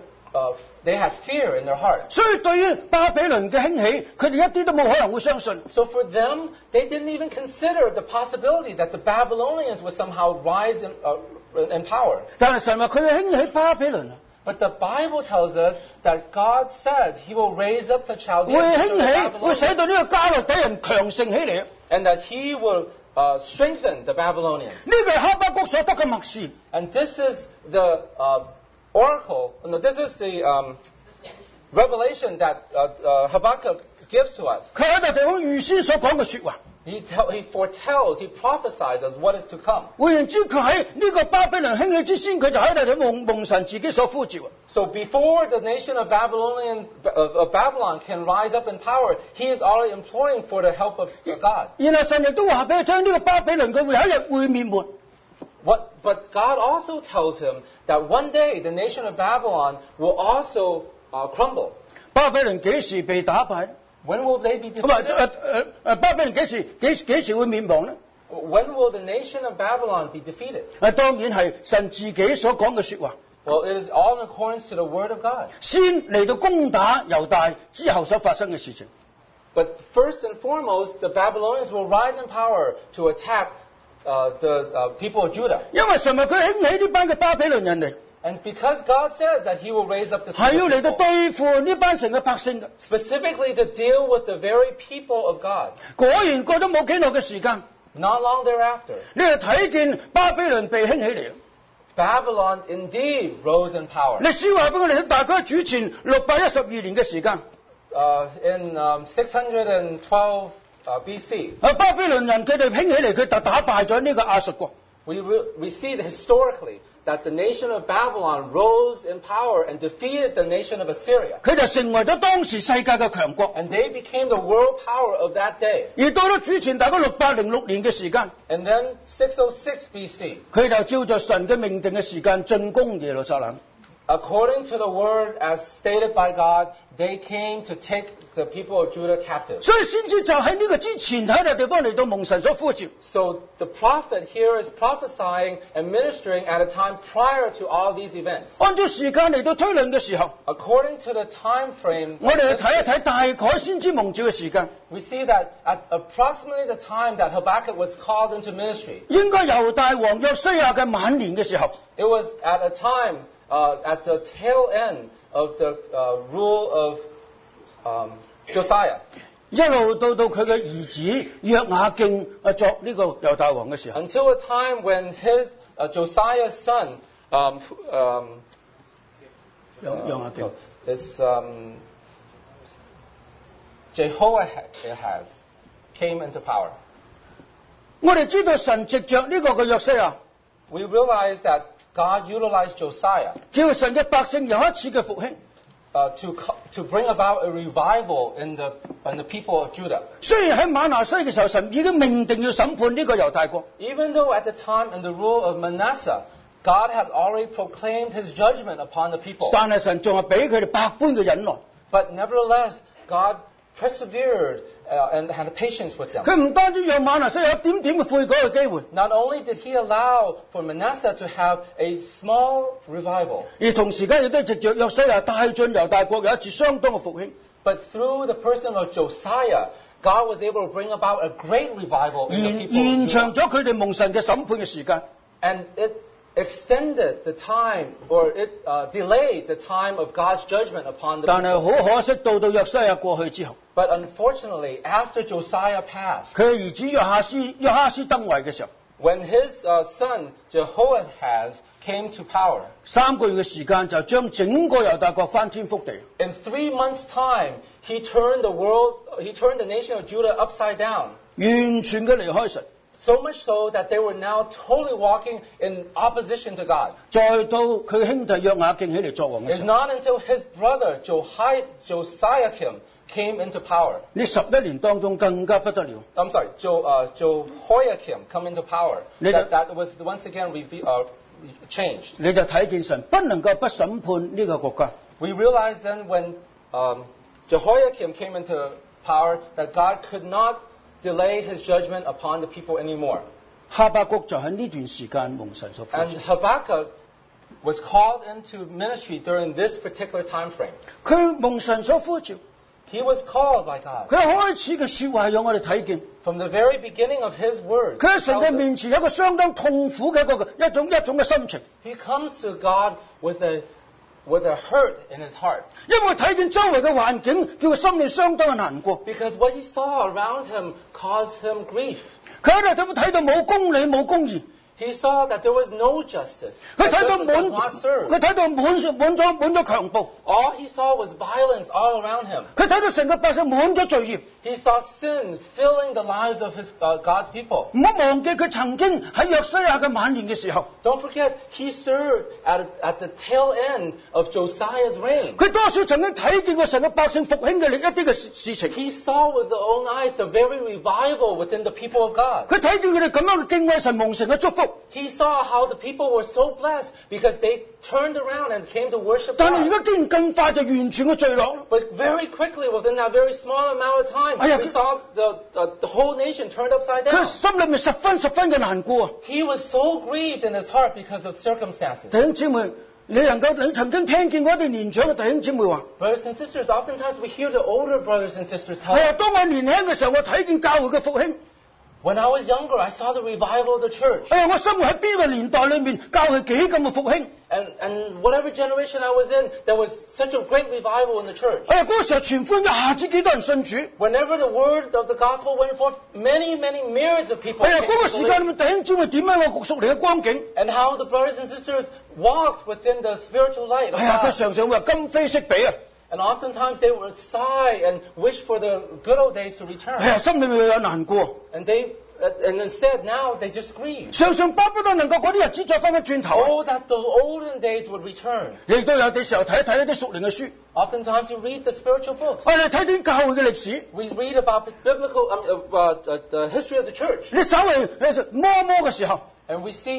they had fear in their heart. 所以對於巴比倫嘅興起，佢哋一啲都冇可能會相信。 So for them, they didn't even consider the possibility that the Babylonians would somehow rise in power. 但係神話佢要興起巴比倫， But the Bible tells us that God says He will raise up the 會 Chaldeans, 興 the 起，會使 Babylonians, 到呢個加勒底人強盛起嚟。 and that He will strengthen the Babylonians. 呢個係哈巴谷所得嘅默示。 And this is the oracle. No, this is the revelation that Habakkuk gives to us. 佢喺度地方預先所講嘅説話。 He foretells, he prophesies as what is to come. 換言之，佢喺呢個巴比倫興起之先，佢就喺度蒙神自己所呼召。 So before the nation of Babylon can rise up in power, he is already imploring for the help of God. 然後神亦都話俾佢聽，呢個巴比倫佢會有一日會滅沒。 But God also tells him that one day the nation of Babylon will also crumble. 巴比倫幾時被打敗？ When will they be 咁 defeated? 巴比倫幾時會滅亡呢？ When will the nation of Babylon be defeated? 當然係神自己所講嘅説話。 Well, it is all in accordance to the word of God. 先嚟到攻打猶大之後所發生嘅事情。 But first and foremost, the Babylonians will rise in power to attack the people of Judah. 因為神話佢興起呢班嘅巴比倫人嚟， And because God says that He will raise up the 係要嚟到 people, 對付呢班神嘅百姓嘅。 specifically to deal with the very people of God. 果然過咗冇幾耐嘅時間， Not long thereafter, 你就睇見巴比倫被興起嚟。 Babylon indeed rose in power. 歷史話俾我哋聽，大概主前612年嘅時間， In 612 BC, 巴比倫人佢哋興起嚟，佢就打敗咗呢個亞述國。 we see that historically that the nation of Babylon rose in power and defeated the nation of Assyria. 佢就成為咗當時世界嘅強國。 And they became the world power of that day. 而到咗主前大概606年嘅時間， And then 606 BC, 佢就照着神嘅命定嘅時間進攻耶路撒冷。 according to the word as stated by God, they came to take the people of Judah captive. 所以先知就喺呢個之前喺呢個地方嚟到蒙神所呼召。 So the prophet here is prophesying and ministering at a time prior to all these events. 按照時間嚟到推論嘅時候， According to the time frame, 我哋去睇一睇大概先知蒙召嘅時間， we see that at approximately the time that Habakkuk was called into ministry, 應該猶大王約西亞嘅晚年嘅時候。 it was at a time at the tail end of the rule of Josiah. 一路到佢嘅兒子約雅敬作呢個猶大王嘅時候， Until a time when his Josiah's son, 約雅敬 is Jehoahaz came into power. 我哋知道神藉着呢個嘅約西亞， We realize that God utilized Josiah 叫神嘅百姓有一次嘅復興。 to bring about a revival in the people of Judah. 雖然喺馬拿西嘅時候，神已經命定要審判呢個猶大國， Even though at the time in the rule of Manasseh, God had already proclaimed his judgment upon the people. 但係神仲係俾佢哋百般嘅忍耐。 But nevertheless, God persevered and had patience with them. 佢唔單止讓馬拿西有一點點嘅悔改嘅機會， Not only did he allow for Manasseh to have a small revival, 而同時間亦都藉着約西亞帶進猶大國有一次相當嘅復興， but through the person of Josiah, God was able to bring about a great revival in the people of 延 Judah. 長咗佢哋蒙神嘅審判嘅時間。 And it extended the time, or it delayed the time of God's judgment upon the 但係 people. 好可惜，到約西亞過去之後， But unfortunately, after Josiah passed, 佢嘅兒子約哈斯登位嘅時候， when his son Jehoahaz came to power, 3個月嘅時間就將整個猶大國翻天覆地。 in 3 months' time, he turned the nation of Judah upside down. 完全嘅離開神， So much so that they were now totally walking in opposition to God. 再到佢兄弟約雅敬起嚟作王嘅 It's 時候， not until his brother Josiah came into power. 呢11年當中更加不得了。 I'm sorry, Jehoiakim come into power. Later- That was once again changed. 你就睇見神不能夠不審判呢個國家。 We realized then when Jehoiakim came into power that God could not delay his judgment upon the people anymore. 哈巴谷就喺呢段時間蒙神所呼召， And Habakkuk was called into ministry during this particular time frame. 佢蒙神所呼召， He was called by God. 佢開始嘅說話讓我哋睇見， From the very beginning of his words, 佢喺神嘅面前有一個相當痛苦嘅一種嘅心情， he comes to God with a hurt in his heart. 因為睇見周圍嘅環境，叫佢心裏相當嘅難過。 Because what he saw around him caused him grief. 佢喺度睇到冇公理冇公義， He saw that there was no justice. 佢 That 睇到 justice 滿 was not served. 佢睇到滿咗強暴， All he saw was violence all around him. 佢睇到成個百姓滿咗罪孽。 He saw sin filling the lives of God's people. 唔好忘記佢曾經喺約西亞嘅晚年嘅時候， Don't forget, he served at the tail end of Josiah's reign. 佢多少曾經睇見過成個百姓復興嘅另一啲嘅事情。 He saw with his own eyes the very revival within the people of God. 佢睇見佢哋咁樣嘅敬畏神蒙神嘅祝福， He saw how the people were so blessed because they turned around and came to worship 但係而 God. 家竟然更快就完全嘅墜落。 But very quickly, within that very small amount of time, Ay, we saw the whole nation turned upside 佢 down. 心裏面十分嘅難過。 He was so grieved in his heart because of circumstances. 弟兄姊妹，你曾經聽見過一啲年長嘅弟兄姊妹話： Brothers and sisters, oftentimes we hear the older brothers and sisters tell 係啊， us, 當我年輕嘅時候，我睇見教會嘅復興。 when I was younger, I saw the revival of the church. 哎呀，我生活喺邊個年代裏面，教會幾咁嘅復興。 And whatever generation I was in, there was such a great revival in the church. 哎呀，嗰個時候傳福音一下子幾多人信主。 Whenever the word of the gospel went forth, many myriads of people 哎呀， came 嗰個 to 時間裏 believe. 面弟兄姊妹點樣個屬靈嘅光景？ And how the brothers and sisters walked within the spiritual light of 哎呀，佢 God. 常常會話今非昔比啊！ And oftentimes they would sigh and wish for the good old days to 哎 return. 呀，心裏面有難過， And instead now they just grieve. 常常巴不得能夠嗰啲日子再翻返轉頭。 Oh, that the olden days would return. 你亦都有啲時候睇一睇一啲屬靈嘅書， Oftentimes you read the spiritual books. 我哋睇啲教會嘅歷史， We read about the biblical, the history of the church. 你稍微你就摸嘅時候， And we see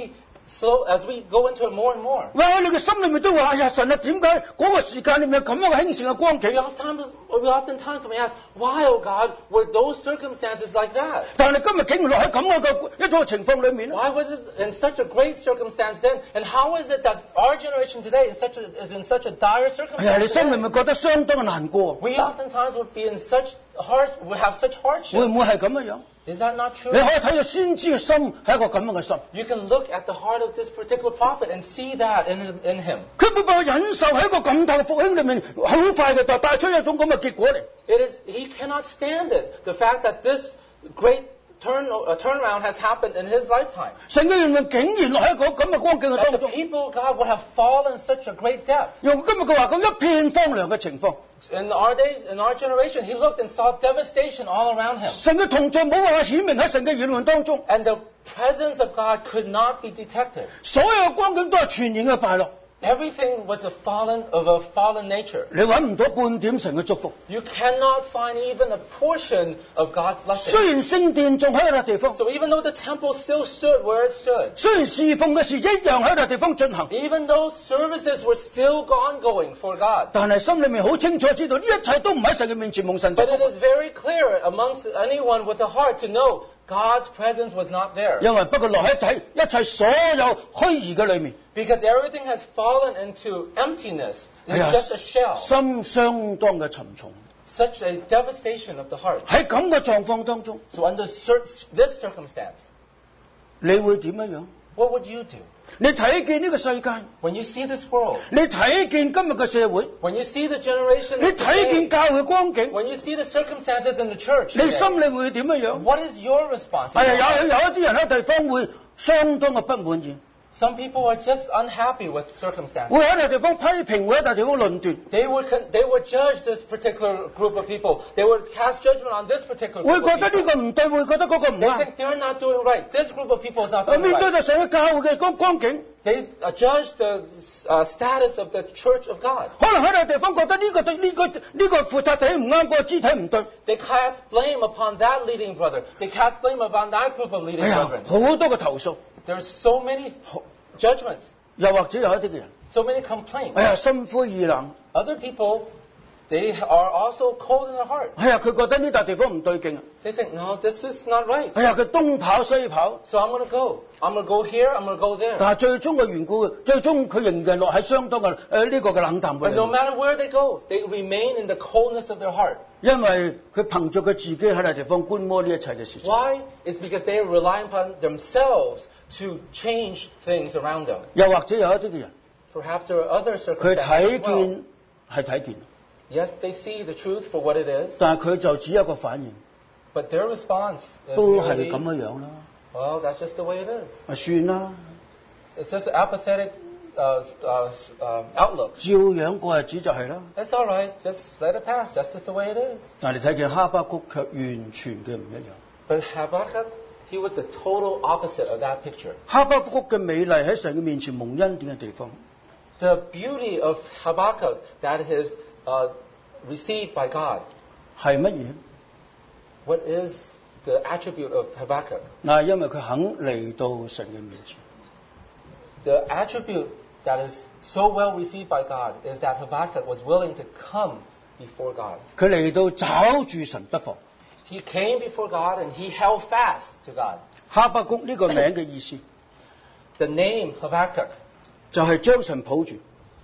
as we go into it more and more. 哇！你嘅心裏面都話：哎呀，神啊，點解嗰個時間裏面有咁樣嘅興盛嘅光景？ We oftentimes we ask, why, oh God, were those circumstances like that? 但係今日竟然落喺咁樣嘅一種情況裏面咧。 Why was it in such a great circumstance then? And how is it that our generation today is in such a dire 哎呀，你 circumstance? 心裏面覺得相當嘅難過。 We oftentimes would be in would have such 會 hardship. 唔會係咁樣樣？ Is that not true? 你可以睇到先知嘅心係一個咁樣嘅心。 You can look at the heart of this particular prophet and see that in him. 佢冇辦法忍受喺一個咁大嘅復興裏面，好快嘅就帶出一種咁嘅結果嚟。 He cannot stand it, the fact that this great turnaround has happened in his lifetime. 神嘅原來竟然落喺一個咁嘅光景嘅 That 當 the 中， people of God would have fallen such a great depth. 用今日嘅話講，一片荒涼嘅情況。 In our days, in our generation, he looked and saw devastation all around him. 神嘅同在冇辦法顯明喺神嘅言論當中， And the presence of God could not be detected. 所有嘅光景都係全然嘅敗落。 Everything was of a fallen nature. 你揾唔到半點神嘅祝福。 You cannot find even a portion of God's blessing. 雖然聖殿仲喺嗰笪地方， So even though the temple still stood where it stood, 雖然侍奉嘅事一樣喺嗰笪地方進行， even though services were still ongoing for God, 但係心裏面好清楚知道呢一切都唔喺神嘅面前蒙神祝 but it 福， is very clear amongst anyone with a heart to know God's presence was not there. 因為不過落喺一切所有虛擬嘅裏面， Because everything has fallen into emptiness. 哎 It's 呀， just a shell. 心相當嘅沉重。 Such a devastation of the heart. 喺咁嘅狀況當中， So under this circumstance, 你會點樣樣？ what would you do? 你睇見呢個世界， When you see this world, 你睇見今日嘅社會， when you see the generation 你 of 睇 today, 見教會光景， when you see the circumstances in the church, 你 today, 心裏會點樣樣？ what is your response? 係啊，有一啲人喺地方會相當嘅不滿意， Some people are just unhappy with circumstances. 會喺笪地方批評，會喺笪地方論斷， They would judge this particular group of people. They would cast judgment on this particular 會 group of 覺得呢 people. 個唔對，會覺得嗰個唔 They 啱。 think they're not doing right. This group of people is not doing 面對 right. 到成個教會嘅光景， They judge the status of the church of God. 可能喺笪地方覺得呢個對呢個負責體唔啱，嗰個肢體唔對。 They cast blame upon that leading brother. They cast blame upon that group of leading 哎呀， brethren. 好多嘅投訴， There's so many judgments, 又或者有一啲嘅人， so many complaints. 哎呀，心灰意冷， Other people, they are also cold in their heart. 哎呀，佢覺得呢笪地方唔對勁啊， They think, no, this is not right. 哎呀，佢東跑西跑， So I'm going to go. I'm going to go here. I'm going to go there. 但係最終嘅緣故，最終佢仍然落喺相當嘅呢個嘅冷淡嘅 But 裏 no 面， matter where they go, they remain in the coldness of their heart. 因為佢憑着佢自己喺笪地方觀摩呢一切嘅事情， Why? It's because they rely upon themselves to change things around them. 又或者有一啲嘅人， Perhaps there are other 佢 circumstances 睇 as well. 見係睇見， Yes, they see the truth for what it is, 但係佢就只有一個反應， but their response is 都係 merely, 咁樣樣啦， well, that's just the way it is. 啊算啦， It's just an apathetic outlook. 照樣過日子就係啦。 That's all right. Just let it pass. That's just the way it is. 但係你睇見哈巴谷卻完全嘅唔一樣。 But Habakkuk, he was the total opposite of that picture. 哈巴谷嘅美麗喺神嘅面前蒙恩典嘅地方， The beauty of Habakkuk that is received by God. 係乜嘢？ What is the attribute of Habakkuk? 嗱，因為佢肯嚟到神嘅面前。 The attribute that is so well received by God is that Habakkuk was willing to come before God. 佢嚟到找住神不放。 He came before God and he held fast to God. 哈巴谷呢個名嘅意思 The name Habakkuk 就係將神抱住，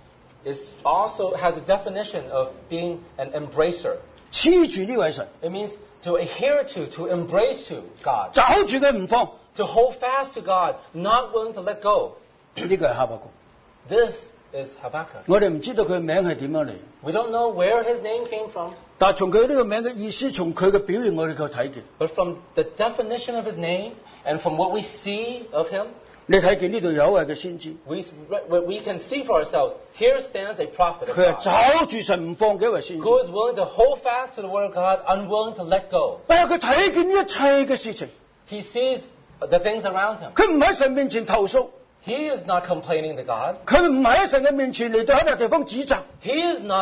also has a definition of being an embracer. 黐住呢位神， It means to adhere to embrace to God, 找住佢唔放。 to hold fast to God, not willing to let go. 呢個係哈巴谷。 This is Habakkuk. 我哋唔知道佢嘅名係點樣嚟， We don't know where his name came from, 但係從佢呢個名嘅意思，從佢嘅表現，我哋夠睇見。 but from the definition of his name and from what we see of him, 你睇見呢度有一位嘅先知， we can see for ourselves. Here stands a prophet of 佢係 God 找住神唔放嘅一位先知。 who is willing to hold fast to the word of God, unwilling to let go. 但係佢睇見呢一切嘅事情， He sees the things around him. 佢唔喺神面前投訴， He is not complaining to God. 佢唔係喺神嘅面前嚟到喺笪地方指責， He is not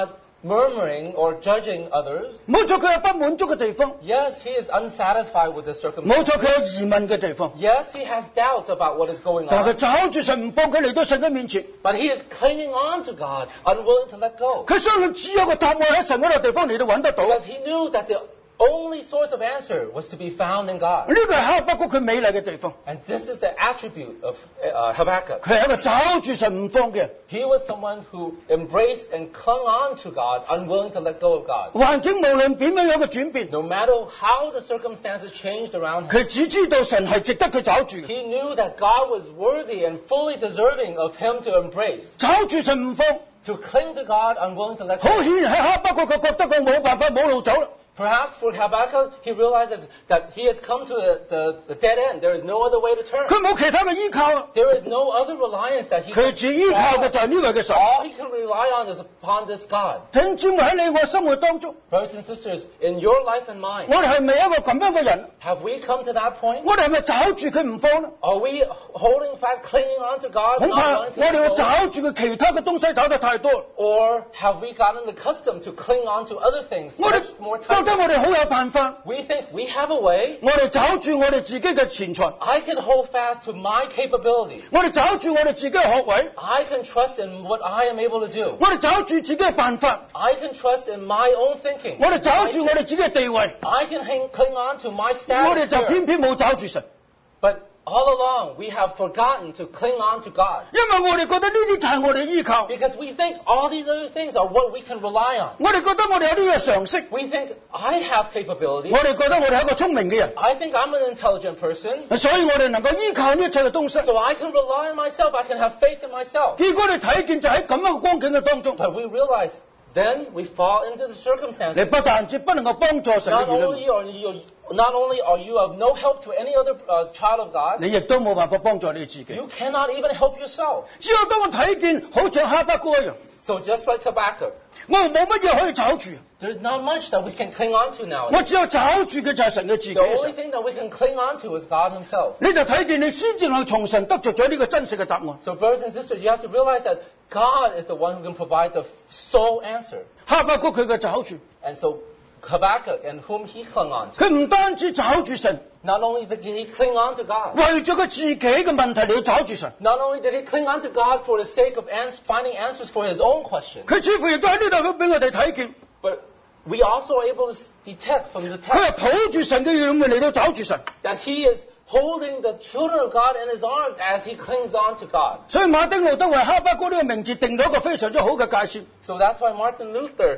murmuring or judging others. 冇錯，佢有不滿足嘅地方， Yes, he is unsatisfied with the 冇 circumstances. 錯，佢有疑問嘅地方， Yes, he has doubts about what is going 但係佢 on. 找住神唔放，佢嚟到神嘅面前， But he is clinging on to God, unwilling to let go. 佢相信只有個答案喺神嗰個地方嚟到揾得到。 Because he knew that the only source of answer was to be found in God. 呢個係哈巴谷佢美麗嘅地方， And this is the attribute of Habakkuk. 佢係一個找住神唔放嘅人。 He was someone who embraced and clung on to God, unwilling to let go of God. 環境無論點樣有嘅轉變， No matter how the circumstances changed around him, 佢只知道神係值得佢找住嘅， he knew that God was worthy and fully deserving of him to embrace. 找住神唔放。 To cling to God, unwilling to let 好 go. 顯然喺哈巴谷佢覺得佢冇辦法冇路走啦。 Perhaps for Habakkuk, he realizes that he has come to the dead end. There is no other way to turn. 佢冇其他嘅依靠啊， There is no other reliance that he 佢 can 只依靠嘅就係呢位嘅神。 All he can rely on is upon this God. 弟兄姊妹喺你我生活當中， Brothers and sisters, in your life and mine, 我哋係咪一個咁樣嘅人？ have we come to that point? 我哋係咪找住佢唔放呢？ Are we holding fast, clinging on to God, 恐怕 not 我 wanting to 哋 let 要 go? 找住佢其他嘅東西找得太多。 Or have we gotten accustomed to cling on to other things 我哋 much more 覺得 tightly? 我哋好有辦法， We think we have a way. 我哋找住我哋自己嘅錢財， I can hold fast to my capabilities. 我哋找住我哋自己嘅學位， I can trust in what I am able to do. 我哋找住自己嘅辦法， I can trust in my own thinking. 我哋找住我哋自己嘅地位， I can cling on to my 我哋 status 就 here. 偏偏冇找住神， But all along, we have forgotten to cling on to God. 因為我哋覺得呢啲就係我哋依靠， Because we think all these other things are what we can rely on. 我哋覺得我哋有呢個常識， We think I have capability. 我哋覺得我哋係一個聰明嘅人， I think I'm an intelligent person. 所以我哋能夠依靠呢一切嘅東西。 So I can rely on myself. I can have faith in myself. 結果你睇見就喺咁樣嘅光景嘅當中， But we realize then we fall into the 你 circumstances. 不但止不能夠幫助神嘅 Not 兒 only 女， are you of no help to any other child of God, 你亦都冇辦法幫助你自己。 you cannot even help yourself. 只有當我睇見好似哈巴谷一樣， So just like Habakkuk, 我冇乜嘢可以找住， there's not much that we can cling on to now. 我只有找住嘅就係神嘅自己 The 嘅 only 神。 thing that we can cling on to is God Himself. 你就睇見你先至能夠從神得着咗呢個真實嘅答案。 So brothers and sisters, you have to realize that God is the one who can provide the sole answer. 哈巴谷佢嘅找住， And so Habakkuk and whom he clung on to, 佢唔單止找住神， not only did he cling on to God, 為咗佢自己嘅問題嚟到找住神， not only did he cling on to God for the sake of finding answers for his own questions, 佢似乎亦都喺呢度俾我哋睇見， but we also are able to detect from the 佢係 text 抱住神嘅兒女嚟到找住神。 that he is holding the children of God in his arms as he clings on to God. 所以馬丁路德為哈巴谷呢個名字定咗一個非常之好嘅界線。 So that's why Martin Luther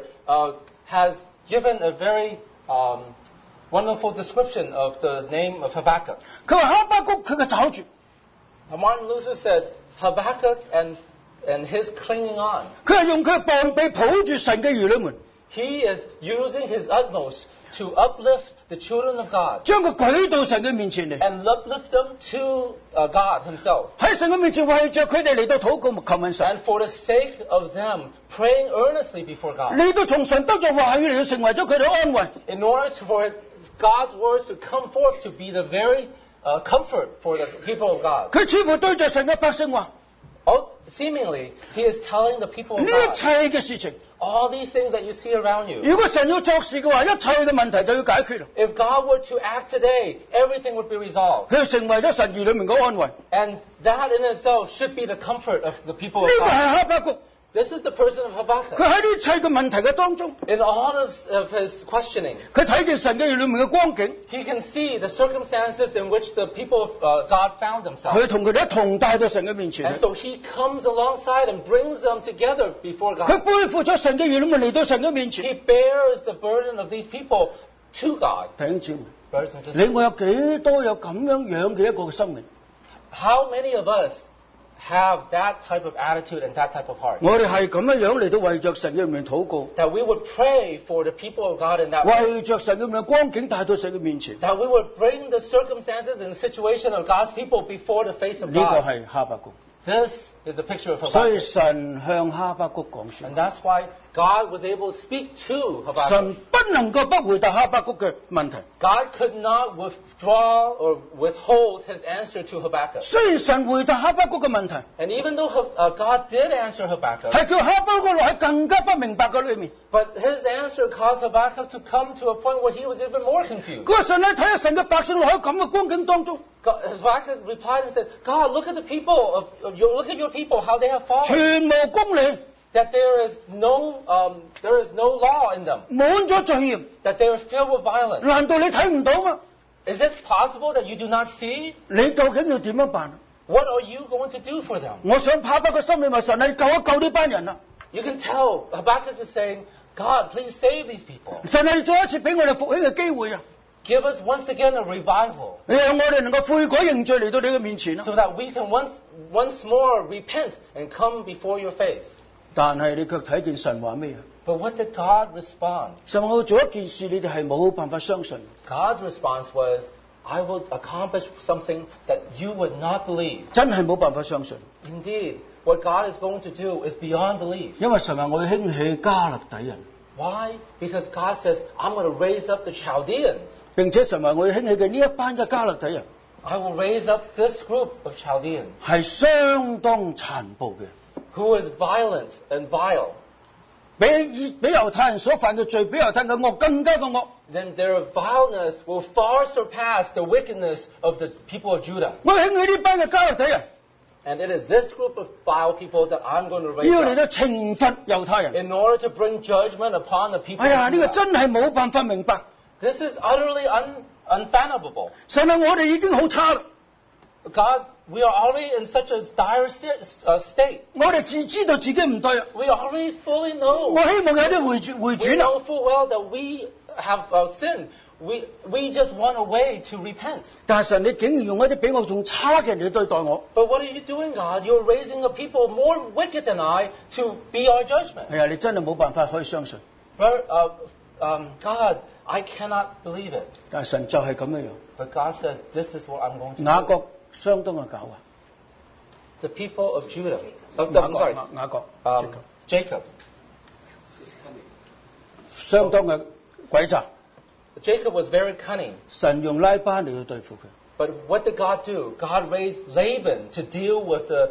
has given a very wonderful description of the name of Habakkuk. 佢話哈巴谷佢嘅找住， Martin Luther said Habakkuk and his clinging on. 佢係用佢嘅膀臂抱住神嘅兒女們， He is using his utmost to uplift the children of God 將佢舉到神嘅面前嚟， and uplift them to God Himself. 喺神嘅面前為着佢哋嚟到禱告求問神， And for the sake of them, praying earnestly before God, 嚟到從神得着話語嚟到成為咗佢哋安慰。 in order for God's words to come forth to be the very comfort for the people of God. 佢似乎對着神嘅百姓話： Oh, seemingly, He is telling the people 呢 of 一 God, 切嘅事情， all these things that you see around you, 如果神要作事嘅話，一切嘅問題就要解決啦。 if God were to act today, everything would be resolved. 佢就成為咗神兒女們嘅安慰。呢 And that in itself should be the comfort of the people of 個係 God. 哈巴谷， This is the person of 佢 Habakkuk. 喺呢一切嘅問題嘅當中， In all of his questioning, 佢睇見神嘅兒女們嘅光景， he can see the circumstances in which the people of God found themselves. 佢同佢哋一同帶到神嘅面前 And。so he comes alongside and brings them together before 佢 God. 背負咗神嘅兒女們嚟到神嘅面 He 前。 bears the burden of these people to God. 弟兄姊妹， Brothers and 你 sisters, 我有幾多有咁樣嘅一個生命？ how many of us have that type of attitude and that type of heart? 我哋係咁樣嚟到為着神嘅面禱告， That we would pray for the people of God in that way. 為着神嘅面光景帶到神嘅面前。 That we would bring the circumstances and situation of God's people before the face of 呢個 God. 係哈巴谷。 This is a picture of 所以 Habakkuk. 神向哈巴谷講說 And，that's why God was able to speak to 神 Habakkuk. 不能夠不回答哈巴谷嘅問題。 God could not withdraw or withhold his answer to Habakkuk. 雖然神回答哈巴谷嘅問題， And even though God did answer Habakkuk, 係叫哈巴谷落喺更加不明白嘅裏面。 but his answer caused Habakkuk to come to a point where he was even more confused. 嗰個神咧睇下神嘅百姓落喺咁嘅光景當中， Habakkuk replied and said, God, look at the people look at your people, how they have fallen. 全無公理， That there is no law in them. 滿咗罪孽。 That they are filled with violence. 難道你睇唔到嗎？ Is it possible that you do not see? 你究竟要點樣辦？ What are you going to do for them? 我想哈巴谷心裏話：神啊，你救一救呢班人啊！ You can tell Habakkuk is saying, God, please save these people. 神啊，你再一次俾我哋復興嘅機會啊！ Give us once again a revival 你讓我哋能夠悔改認罪嚟到你嘅面前啊！ so that we can once more repent and come before your face. 但係你卻睇見神話咩啊？ But what did God respond? 神話我做一件事，你哋係冇辦法相信。 God's response was, I will accomplish something that you would not believe. 真係冇辦法相信， Indeed, what God is going to do is beyond belief. 因為神話我要興起加勒底人， Why? Because God says, I'm going to raise up the Chaldeans. 並且神話我要興起嘅呢一班嘅加勒底人 I will raise up this group of Chaldeans 係相當殘暴嘅， who is violent and vile. 比猶太人所犯嘅罪，比猶太人嘅惡更加嘅惡。 Then their vileness will far surpass the wickedness of the people of Judah. 我要興起呢班嘅加勒底人， And it is this group of vile people that I'm going to raise 要嚟 up 到懲罰猶太人。 in order to bring judgment upon the people 哎呀， of 呢個 Judah. 真係冇辦法明白。 This is utterly unfathomable. 神啊，我哋已經好差啦， God, we are already in such a dire state. 我哋自知道自己唔對啊， We already fully know. 我希望有啲回 We 轉啊。 know full well that we have sinned. We just want a way to repent. 但係神，你竟然用一啲比我仲差嘅人嚟對待我。 But what are you doing, God? You're raising a people more wicked than I to be our judgment. 係啊，你真係冇辦法可以相信。 God, I cannot believe it. 但係神就係咁樣樣。 But God says, this is what I'm going to 雅 do. 各相當嘅狡猾， The people of Judah. 雅 I'm 各 sorry. 雅各 Jacob. 相當嘅詭詐。 Jacob was very cunning. 神用拉班嚟去對付佢。 But what did God do? God raised Laban to deal with the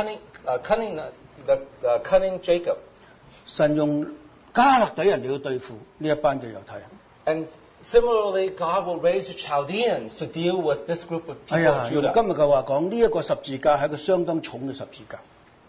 cunning Jacob. 神用加勒底人嚟去對付呢一班嘅猶太人。 And similarly, God will raise the Chaldeans to deal with this group of 哎 people 呀， of 用 Judah. 今日嘅話講，呢一個十字架係一個相當重嘅十字架，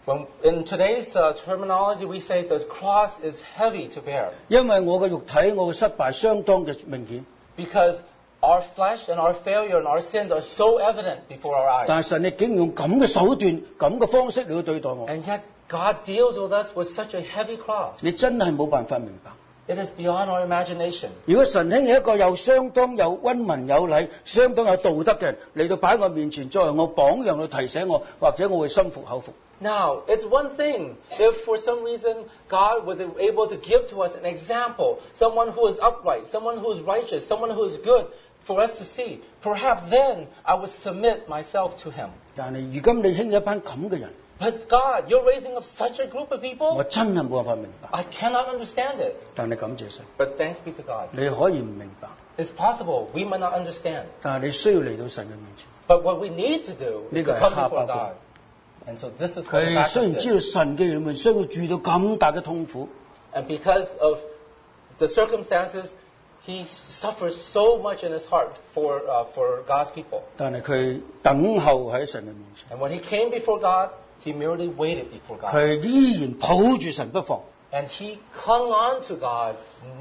In today's terminology, we say the cross is heavy to bear 因為我嘅肉體、我嘅失敗相當嘅明顯。 because our flesh and our failure and our sins are so evident before our eyes. 但係神你竟然用咁嘅手段、咁嘅方式嚟去對待我， And yet, God deals with us with such a heavy cross. 你真係冇辦法明白。 It is beyond our imagination. 如果神興起一個又相當有溫文有禮、相當有道德嘅人嚟到擺喺我面前，作為我榜樣去提醒我，或者我會心服口服。 Now, it's one thing if for some reason God was able to give to us an example, someone who is upright, someone who is righteous, someone who is good for us to see. Perhaps then I would submit myself to him. 但係如今你興起一班咁嘅人， But God, you're raising up such a group of 我 people? 真係冇辦法明白。 I cannot understand it. 但係感謝神， But thanks be to God. 你可以唔明白， It's possible we might not understand. 但係你需要嚟到神嘅面前。 But what we need to do is to come before God. And so this is what 佢雖然 Habakkuk 知道 did. 神嘅人們需要遇到咁大嘅痛苦， And because of the circumstances, he suffers so much in his heart for God's people. 但係佢等候喺神嘅面前， And when he came before God, he merely waited before God. 佢依然抱住神不放， And he clung on to God,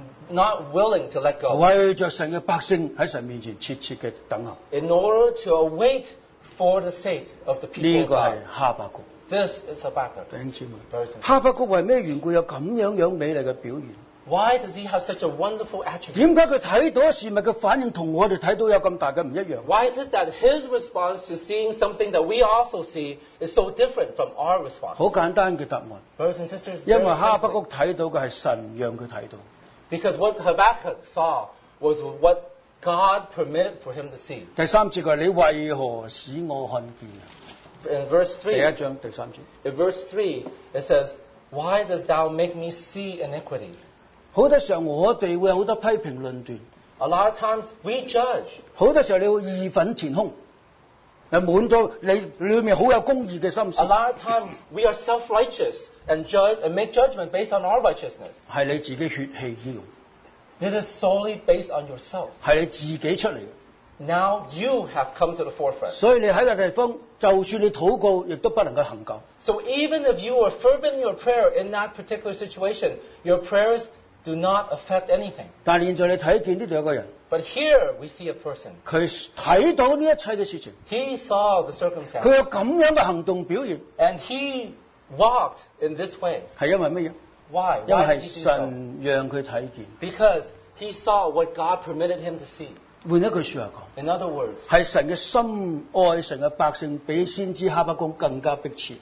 not willing to let go, 為着神嘅百姓喺神面前切切嘅等候。 in order to await for the sake of the 呢 people of 個係 God. 哈巴谷。 This is Habakkuk. 弟兄姊妹， Very simple. 哈巴谷為咩緣故有咁樣美麗嘅表現？ Why does he have such a wonderful attribute? 點解佢睇到事物嘅反應同我哋睇到有咁大嘅唔一樣？ Why is it that his response to seeing something that we also see is so different from our response? 好簡單嘅答案， Brothers and sisters, 因 very 為哈巴 simply, 谷睇到嘅係神讓佢睇到。 because what Habakkuk saw was what God permitted for him to see. 第三節佢話：你為何使我看見啊？ In verse 第一 3, 章第3節。 in verse 3, it says, "Why dost thou make me see iniquity?" 好多時候我哋會有好多批評論斷， A lot of times we judge. 好多時候你會義憤填胸，滿到你裏面好有公義嘅心思 A，lot of times we are self-righteous and judge and make judgment based on our righteousness. 係你自己血氣之用， This is solely based on yourself. 係你自己出嚟嘅。 Now you have come to the forefront. 所以你喺個地方，就算你禱告，亦都不能夠行救。 So even if you are fervent in your prayer in that particular situation, your prayers do not affect anything. 但係現在你睇見呢度有個人， But here we see a person. 佢睇到呢一切嘅事情， He saw the 佢 circumstance 有咁樣嘅行動表現， and he walked in this way. 係因為乜嘢？ Why? 因為 Why 係 did he do so? 神讓佢睇見。 Because he saw what God permitted him to see. 換一句説話講， In other words, 係神嘅心愛神嘅百姓，比先知哈巴谷更加迫切。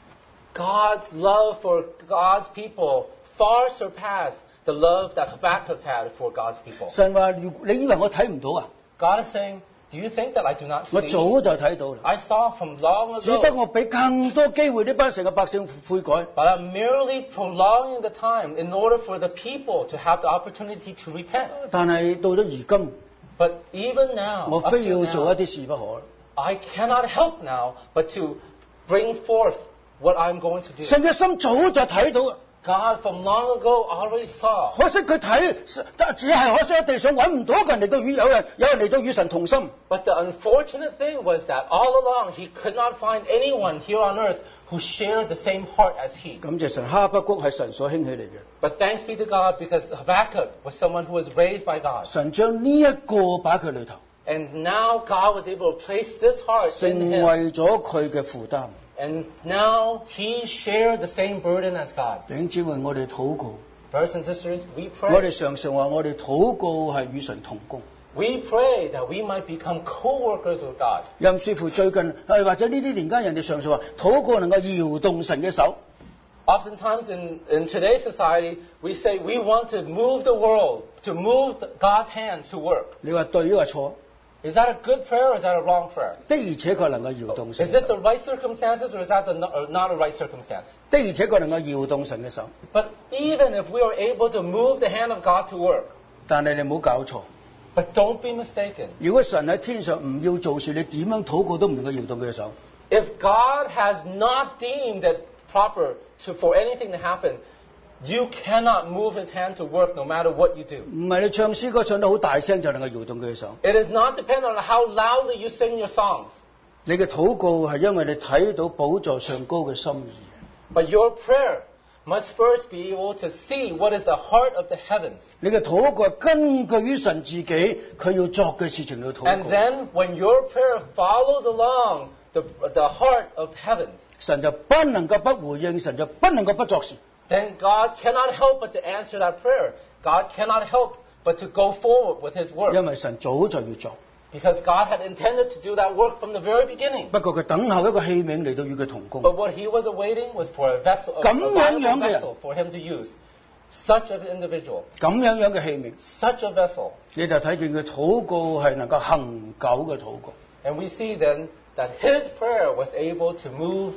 God's love for God's people far surpassed the love that Habakkuk had for God's people. 神話：你以為我睇唔到啊？ God is saying, do you think that I do not 我 see? 早就睇到啦， I saw from long 只不過 ago, 我俾更多機會呢班神嘅百姓悔改。 but I'm merely prolonging the time in order for the people to have the opportunity to repent. 但係到咗如今， But even now, 我 up 非 to 要做 now, 一啲事不可。 I cannot help now but to bring forth what I'm going to do. 神嘅心早就睇到啦， God from long ago already saw. 可惜佢睇，只係可惜喺地上揾唔到一個人嚟到與有人嚟到與神同心。 But the unfortunate thing was that all along he could not find anyone here on earth who shared the same heart as he. 感謝神，哈巴谷係神所興起嚟嘅。 But thanks be to God because Habakkuk was someone who was raised by God. 神將呢一個擺佢裏頭， And now God was able to place this heart 成 in him. 為咗佢嘅負擔。 And now he shared the same burden as God. 弟兄姊妹，我哋禱告， Brothers and sisters, we 我哋 pray. 常常話我哋禱告係與神同工。 We pray that we might become co-workers with God. 任師傅最近或者呢啲年間人哋常常話禱告能夠搖動神嘅手。 Oftentimes in today's society, we say we want to move the world, to move God's hands to work. 你話對抑或錯？ Is that a good prayer or is that a wrong prayer? 的而且確能夠搖動 Is 神嘅 this 手， the right circumstances or is that not a right circumstance? 的而且確能夠搖動神嘅手。 But even if we are able to move the hand of God to work, 但係你唔好搞錯， but don't be mistaken. 如果神喺天上唔要做事，你點樣禱告都唔能夠搖動佢嘅手。 If God has not deemed it proper for anything to happen, you cannot move his hand to work no matter what you do. 唔係你唱詩歌唱得好大聲就能夠搖動佢嘅手。 It is not dependent on how loudly you sing your songs, 你嘅禱告係因為你睇到寶座上高嘅心意。 but your prayer must first be able to see what is the heart of the heavens. 你嘅禱告係根據於神自己佢要作嘅事情去禱 And 告， then when your prayer follows along the heart of heavens, 神就不能夠不回應，神就不能夠不作事。 then God cannot help but to answer that prayer. God cannot help but to go forward with his work. 因為神早就要做， Because God had intended to do that work from the very beginning. 不過佢等候一個器皿嚟到與佢同工。 But what he was awaiting was for a vessel, a 咁樣 valuable 樣嘅人。 vessel for him to use. Such an individual, 咁樣嘅器皿， such a vessel. 你就睇見佢禱告係能夠恒久嘅禱告。 And we see then that his prayer was able to move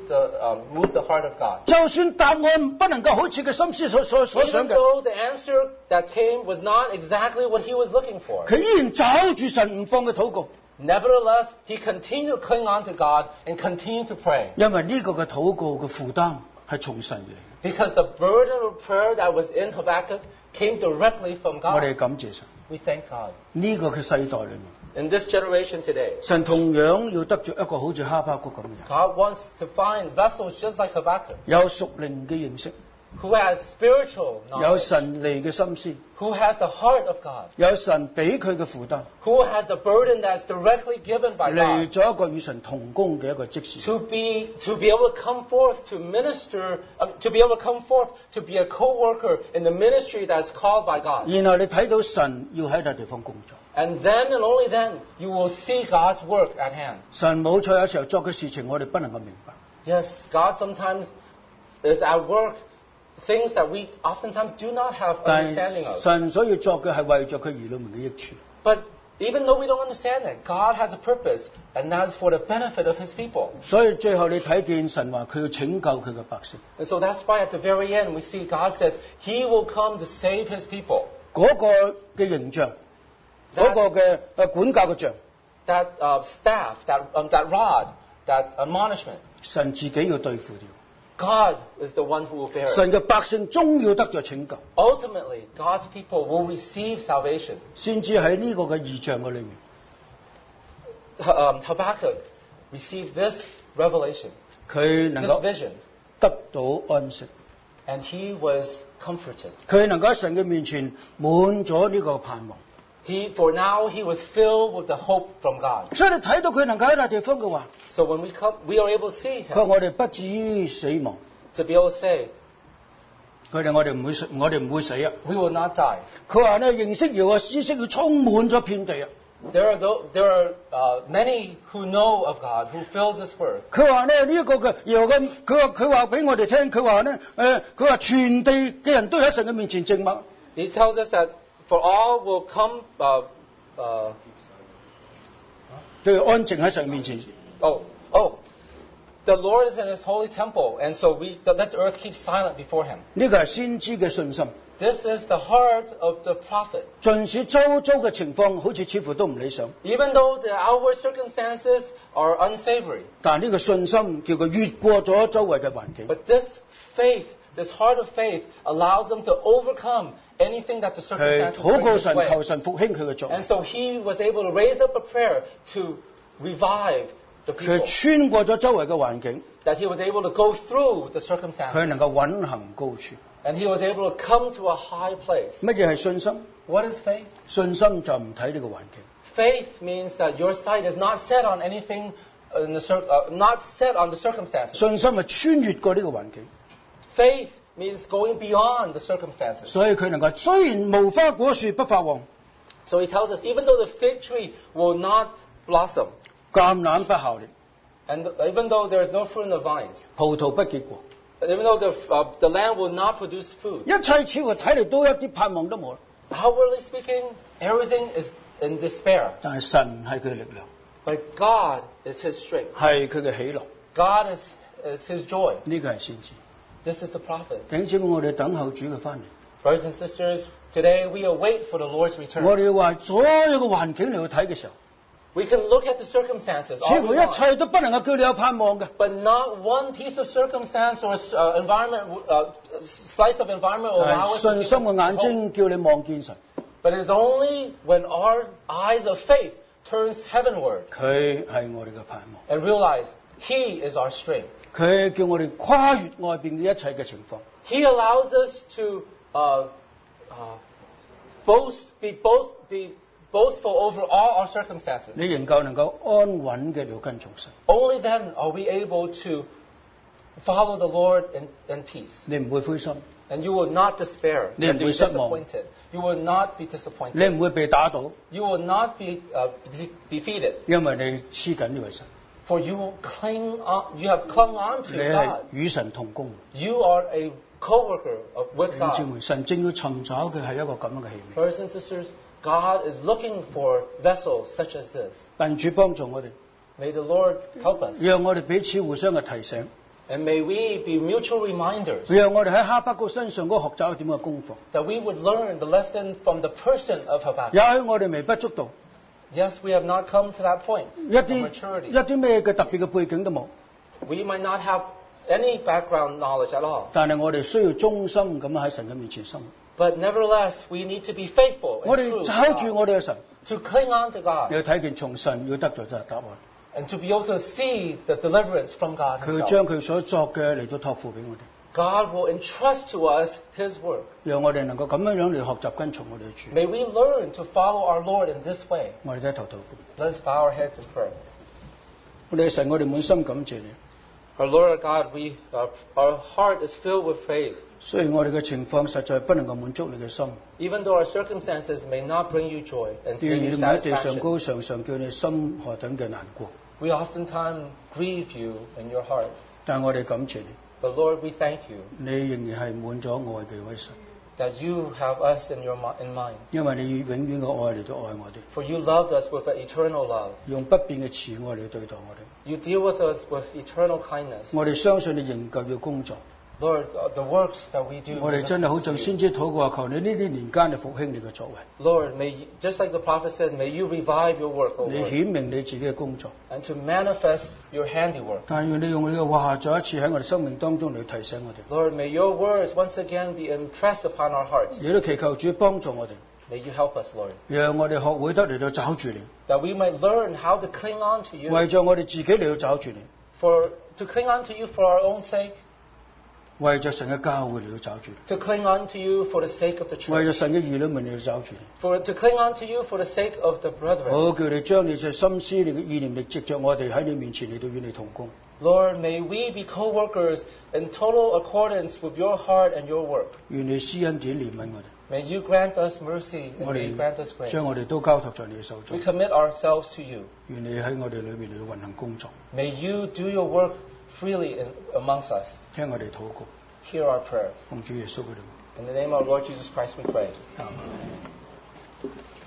the heart of God. 就算答案不能夠好似佢心思所 Even 想嘅， though the answer that came was not exactly what he was looking for. 佢依然抓住神唔放嘅禱告， Nevertheless, he continued to cling on to God and continued to pray. 因為呢個嘅禱告嘅負擔係從神而嚟。 Because the burden of prayer that was in Habakkuk came directly from 我哋 God. 感謝神。 We thank God. 呢個嘅世代裏面， In this generation today, 神同樣要得着一個好似哈巴谷咁嘅人， God wants to find vessels just like Habakkuk, 有屬靈嘅認識， who has spiritual 有 knowledge, 神嚟嘅心思， who has the heart of God, 有神俾佢嘅負擔， who has the burden that's directly given by 嚟 God, 咗一個與神同工嘅一個職事。 to be able to come forth to minister, to be able to come forth to be a co-worker in the ministry that's called by God. 然後你睇到神要喺笪地方工作， And then and only then you will see God's work at hand. 神冇錯，有時候作嘅事情我哋不能夠明白， Yes, God sometimes is at work things that we oftentimes do not have 但 understanding 係 of. 神所要作嘅係為咗佢兒女們嘅益處。 But Even though we don't understand it, God has a purpose, and that's for the benefit of His people. 所以最後你睇見神話佢要拯救佢嘅百姓。 And so that's why at the very end we see God says He will come to save His people. 嗰個嘅形象，嗰個嘅管教嘅像， That staff, that rod, that admonishment, 神自己要對付掉。 God is the one who will bear it. 神嘅百姓終要得着拯救， Ultimately, God's people will receive salvation. 先至喺呢個嘅異象嘅裏面， Habakkuk received this revelation, 佢能 this 夠 vision, 得到安息， and he was comforted. 佢能夠喺神嘅面前滿咗呢個盼望。 For now he was filled with the hope from God. 所以你睇到佢能夠喺那地方嘅話， So when we come, we are able to see 佢話 him, 我哋不至於死亡， to be able to say, 佢哋我哋唔會死啊！ we will not die. 佢話咧認識耶和華知識要充滿咗遍地啊！ There are many who know of God, who fills this word. 佢話咧呢一個嘅耶和華，佢話俾我哋聽，佢話咧佢話全地嘅人都喺神嘅面前靜默。 He tells us that for all will come. 都要安靜喺神面前。 The Lord is in His holy temple, and so let the earth keep silent before Him. 呢個係先知嘅信心。 This is the heart of the prophet. 盡使周遭嘅情況好似似乎都唔理想， Even though the outward circumstances are unsavory, 但呢個信心叫佢越過咗周圍嘅環境。 but this faith, this heart of faith, allows them to overcome anything that the 佢 circumstances 禱 bring 告 his 神， way. 求神復興佢嘅作為 And。so he was able to raise up a prayer to revive the 佢 people. 穿過咗周圍嘅環境， That he was able to go through the 佢 circumstances. 能夠穩行高處。 And he was able to come to a high place. 乜嘢係信心？ What is faith? 信心就唔睇呢個環境。 Faith means that your sight is not set on anything, not set on the circumstances. 信心係穿越過呢個環境， Faith means going beyond the circumstances. 所以佢能夠雖然無花果樹不發旺， So he tells us, even though the fig tree will not blossom, 橄欖不效力， and even though there is no fruit in the vines, 葡萄不結果， even though the land will not produce food, 一切似乎睇嚟都一啲盼望都冇。 outwardly speaking, everything is in despair. 但係神係佢嘅力量， But God is his strength. 係佢嘅喜樂， God is his joy. 呢個係先知。 This is the prophet. 弟兄姊妹，我哋等候主嘅翻嚟， Brothers and sisters, today we await for the Lord's 我 return. 哋要話所有嘅環境嚟去睇嘅時候， We can look at the circumstances, 似 all 乎 we 一 want, 切都不能夠叫你有盼望嘅。 but not one piece of circumstance or environment, slice of environment will 但 allow 係 us to 信 give 心嘅 us 眼 hope. 睛叫你望見神， But it is only when our eyes of faith turns heavenward 佢係我哋嘅盼望， and realize He is our strength. 佢叫我哋跨越外邊嘅一切嘅情況。 He allows us to be boastful over all our circumstances. 你仍舊能夠安穩嘅了跟從神， Only then are we able to follow the Lord in peace. 你唔會灰心， And you will not despair. Ni You will be 唔會失望。 disappointed. You will not be 你 disappointed. 唔會被打倒， You will not be defeated. 因為你黐緊呢位神， For you have clung on 你 to 係 God. 與神同工。 You are a co-worker with 弟兄姊 God. 妹，神正要尋找嘅係一個咁樣嘅器皿， Brothers and sisters, God is looking for vessels such as this. 但主幫助我哋， May the Lord help us. 讓我哋彼此互相嘅提醒， And may we be mutual reminders 讓我哋喺哈巴谷身上嗰個學習點嘅功課。 that we would learn the lesson from the person of 也 Habakkuk. 許我哋微不足道， Yes, we have not come to that point 一 of 啲 maturity. 咩嘅特別嘅背景都冇， We might not have any background knowledge at all. 但係我哋需要忠心咁喺神嘅面前生活。 But nevertheless, we need to be faithful 我 and 哋 true 找 to 住 God, 我哋嘅神， to cling on to 你 God, 要睇見從神要得到就係答案。 and to be able to see the deliverance from God 佢會 Himself. 將佢所作嘅嚟到託付俾我哋， God will entrust to us His work. 讓我哋能夠咁樣嚟學習跟從我哋嘅主。 May we learn to follow our Lord in this way. 我哋低頭禱告， Let's bow our heads in prayer. 我哋嘅神，我哋滿心感謝你。 Our Lord, our God, our heart is filled with praise. 雖然我哋嘅情況實在不能夠滿足你嘅心， Even though our circumstances may not bring you joy and 願 bring 意 you 喺地上 satisfaction, 高常常叫你心何等嘅難過， we oftentimes grieve you in your heart. 但我哋感謝你， But Lord, we thank you 你仍然係滿咗愛嘅位神。 that you have us in mind. 因為你以永遠嘅愛嚟到愛我哋， For you loved us with an eternal love. 用不變嘅慈愛嚟對待我哋。 You deal with us with eternal kindness. 我哋相信你仍舊要工作。 Lord, the works that we do. 我哋真係好像先知禱告話，求你呢啲年間嚟復興你嘅作為， Lord, just like the prophet said, may you revive your work, O 你 Lord, 顯明你自己嘅工作。 and to manifest your handiwork. 但願你用你嘅話再一次喺我哋生命當中嚟提醒我哋。 Lord, may your words once again be impressed upon our hearts. 亦都祈求主幫助我哋， May you help us, Lord, 讓我哋學會得嚟到找住你， that we might learn how to cling on to you, 為咗我哋自己嚟到找住你， to cling on to you for our own sake, 為咗神嘅教會嚟到找住你， to cling on to you for the sake of the 為咗 church, 神嘅兒女們嚟到找住你。 to cling on to you for the sake of the brethren. 我叫你將你嘅心思、你嘅意念力，藉着我哋喺你面前嚟到與你同工。 Lord, may we be co-workers in total accordance with your heart and your work. 願你施恩典憐憫我哋， May you grant us mercy 我 and may you grant 哋 us grace. 將我哋都交託在你嘅手中 We。commit ourselves to you. 願你喺我哋裏面嚟到運行工作， May you do your work freely amongst us. 聽我哋禱告， Hear our prayer. 奉主耶穌嘅名。 In the name of our Lord Jesus Christ we pray. 阿們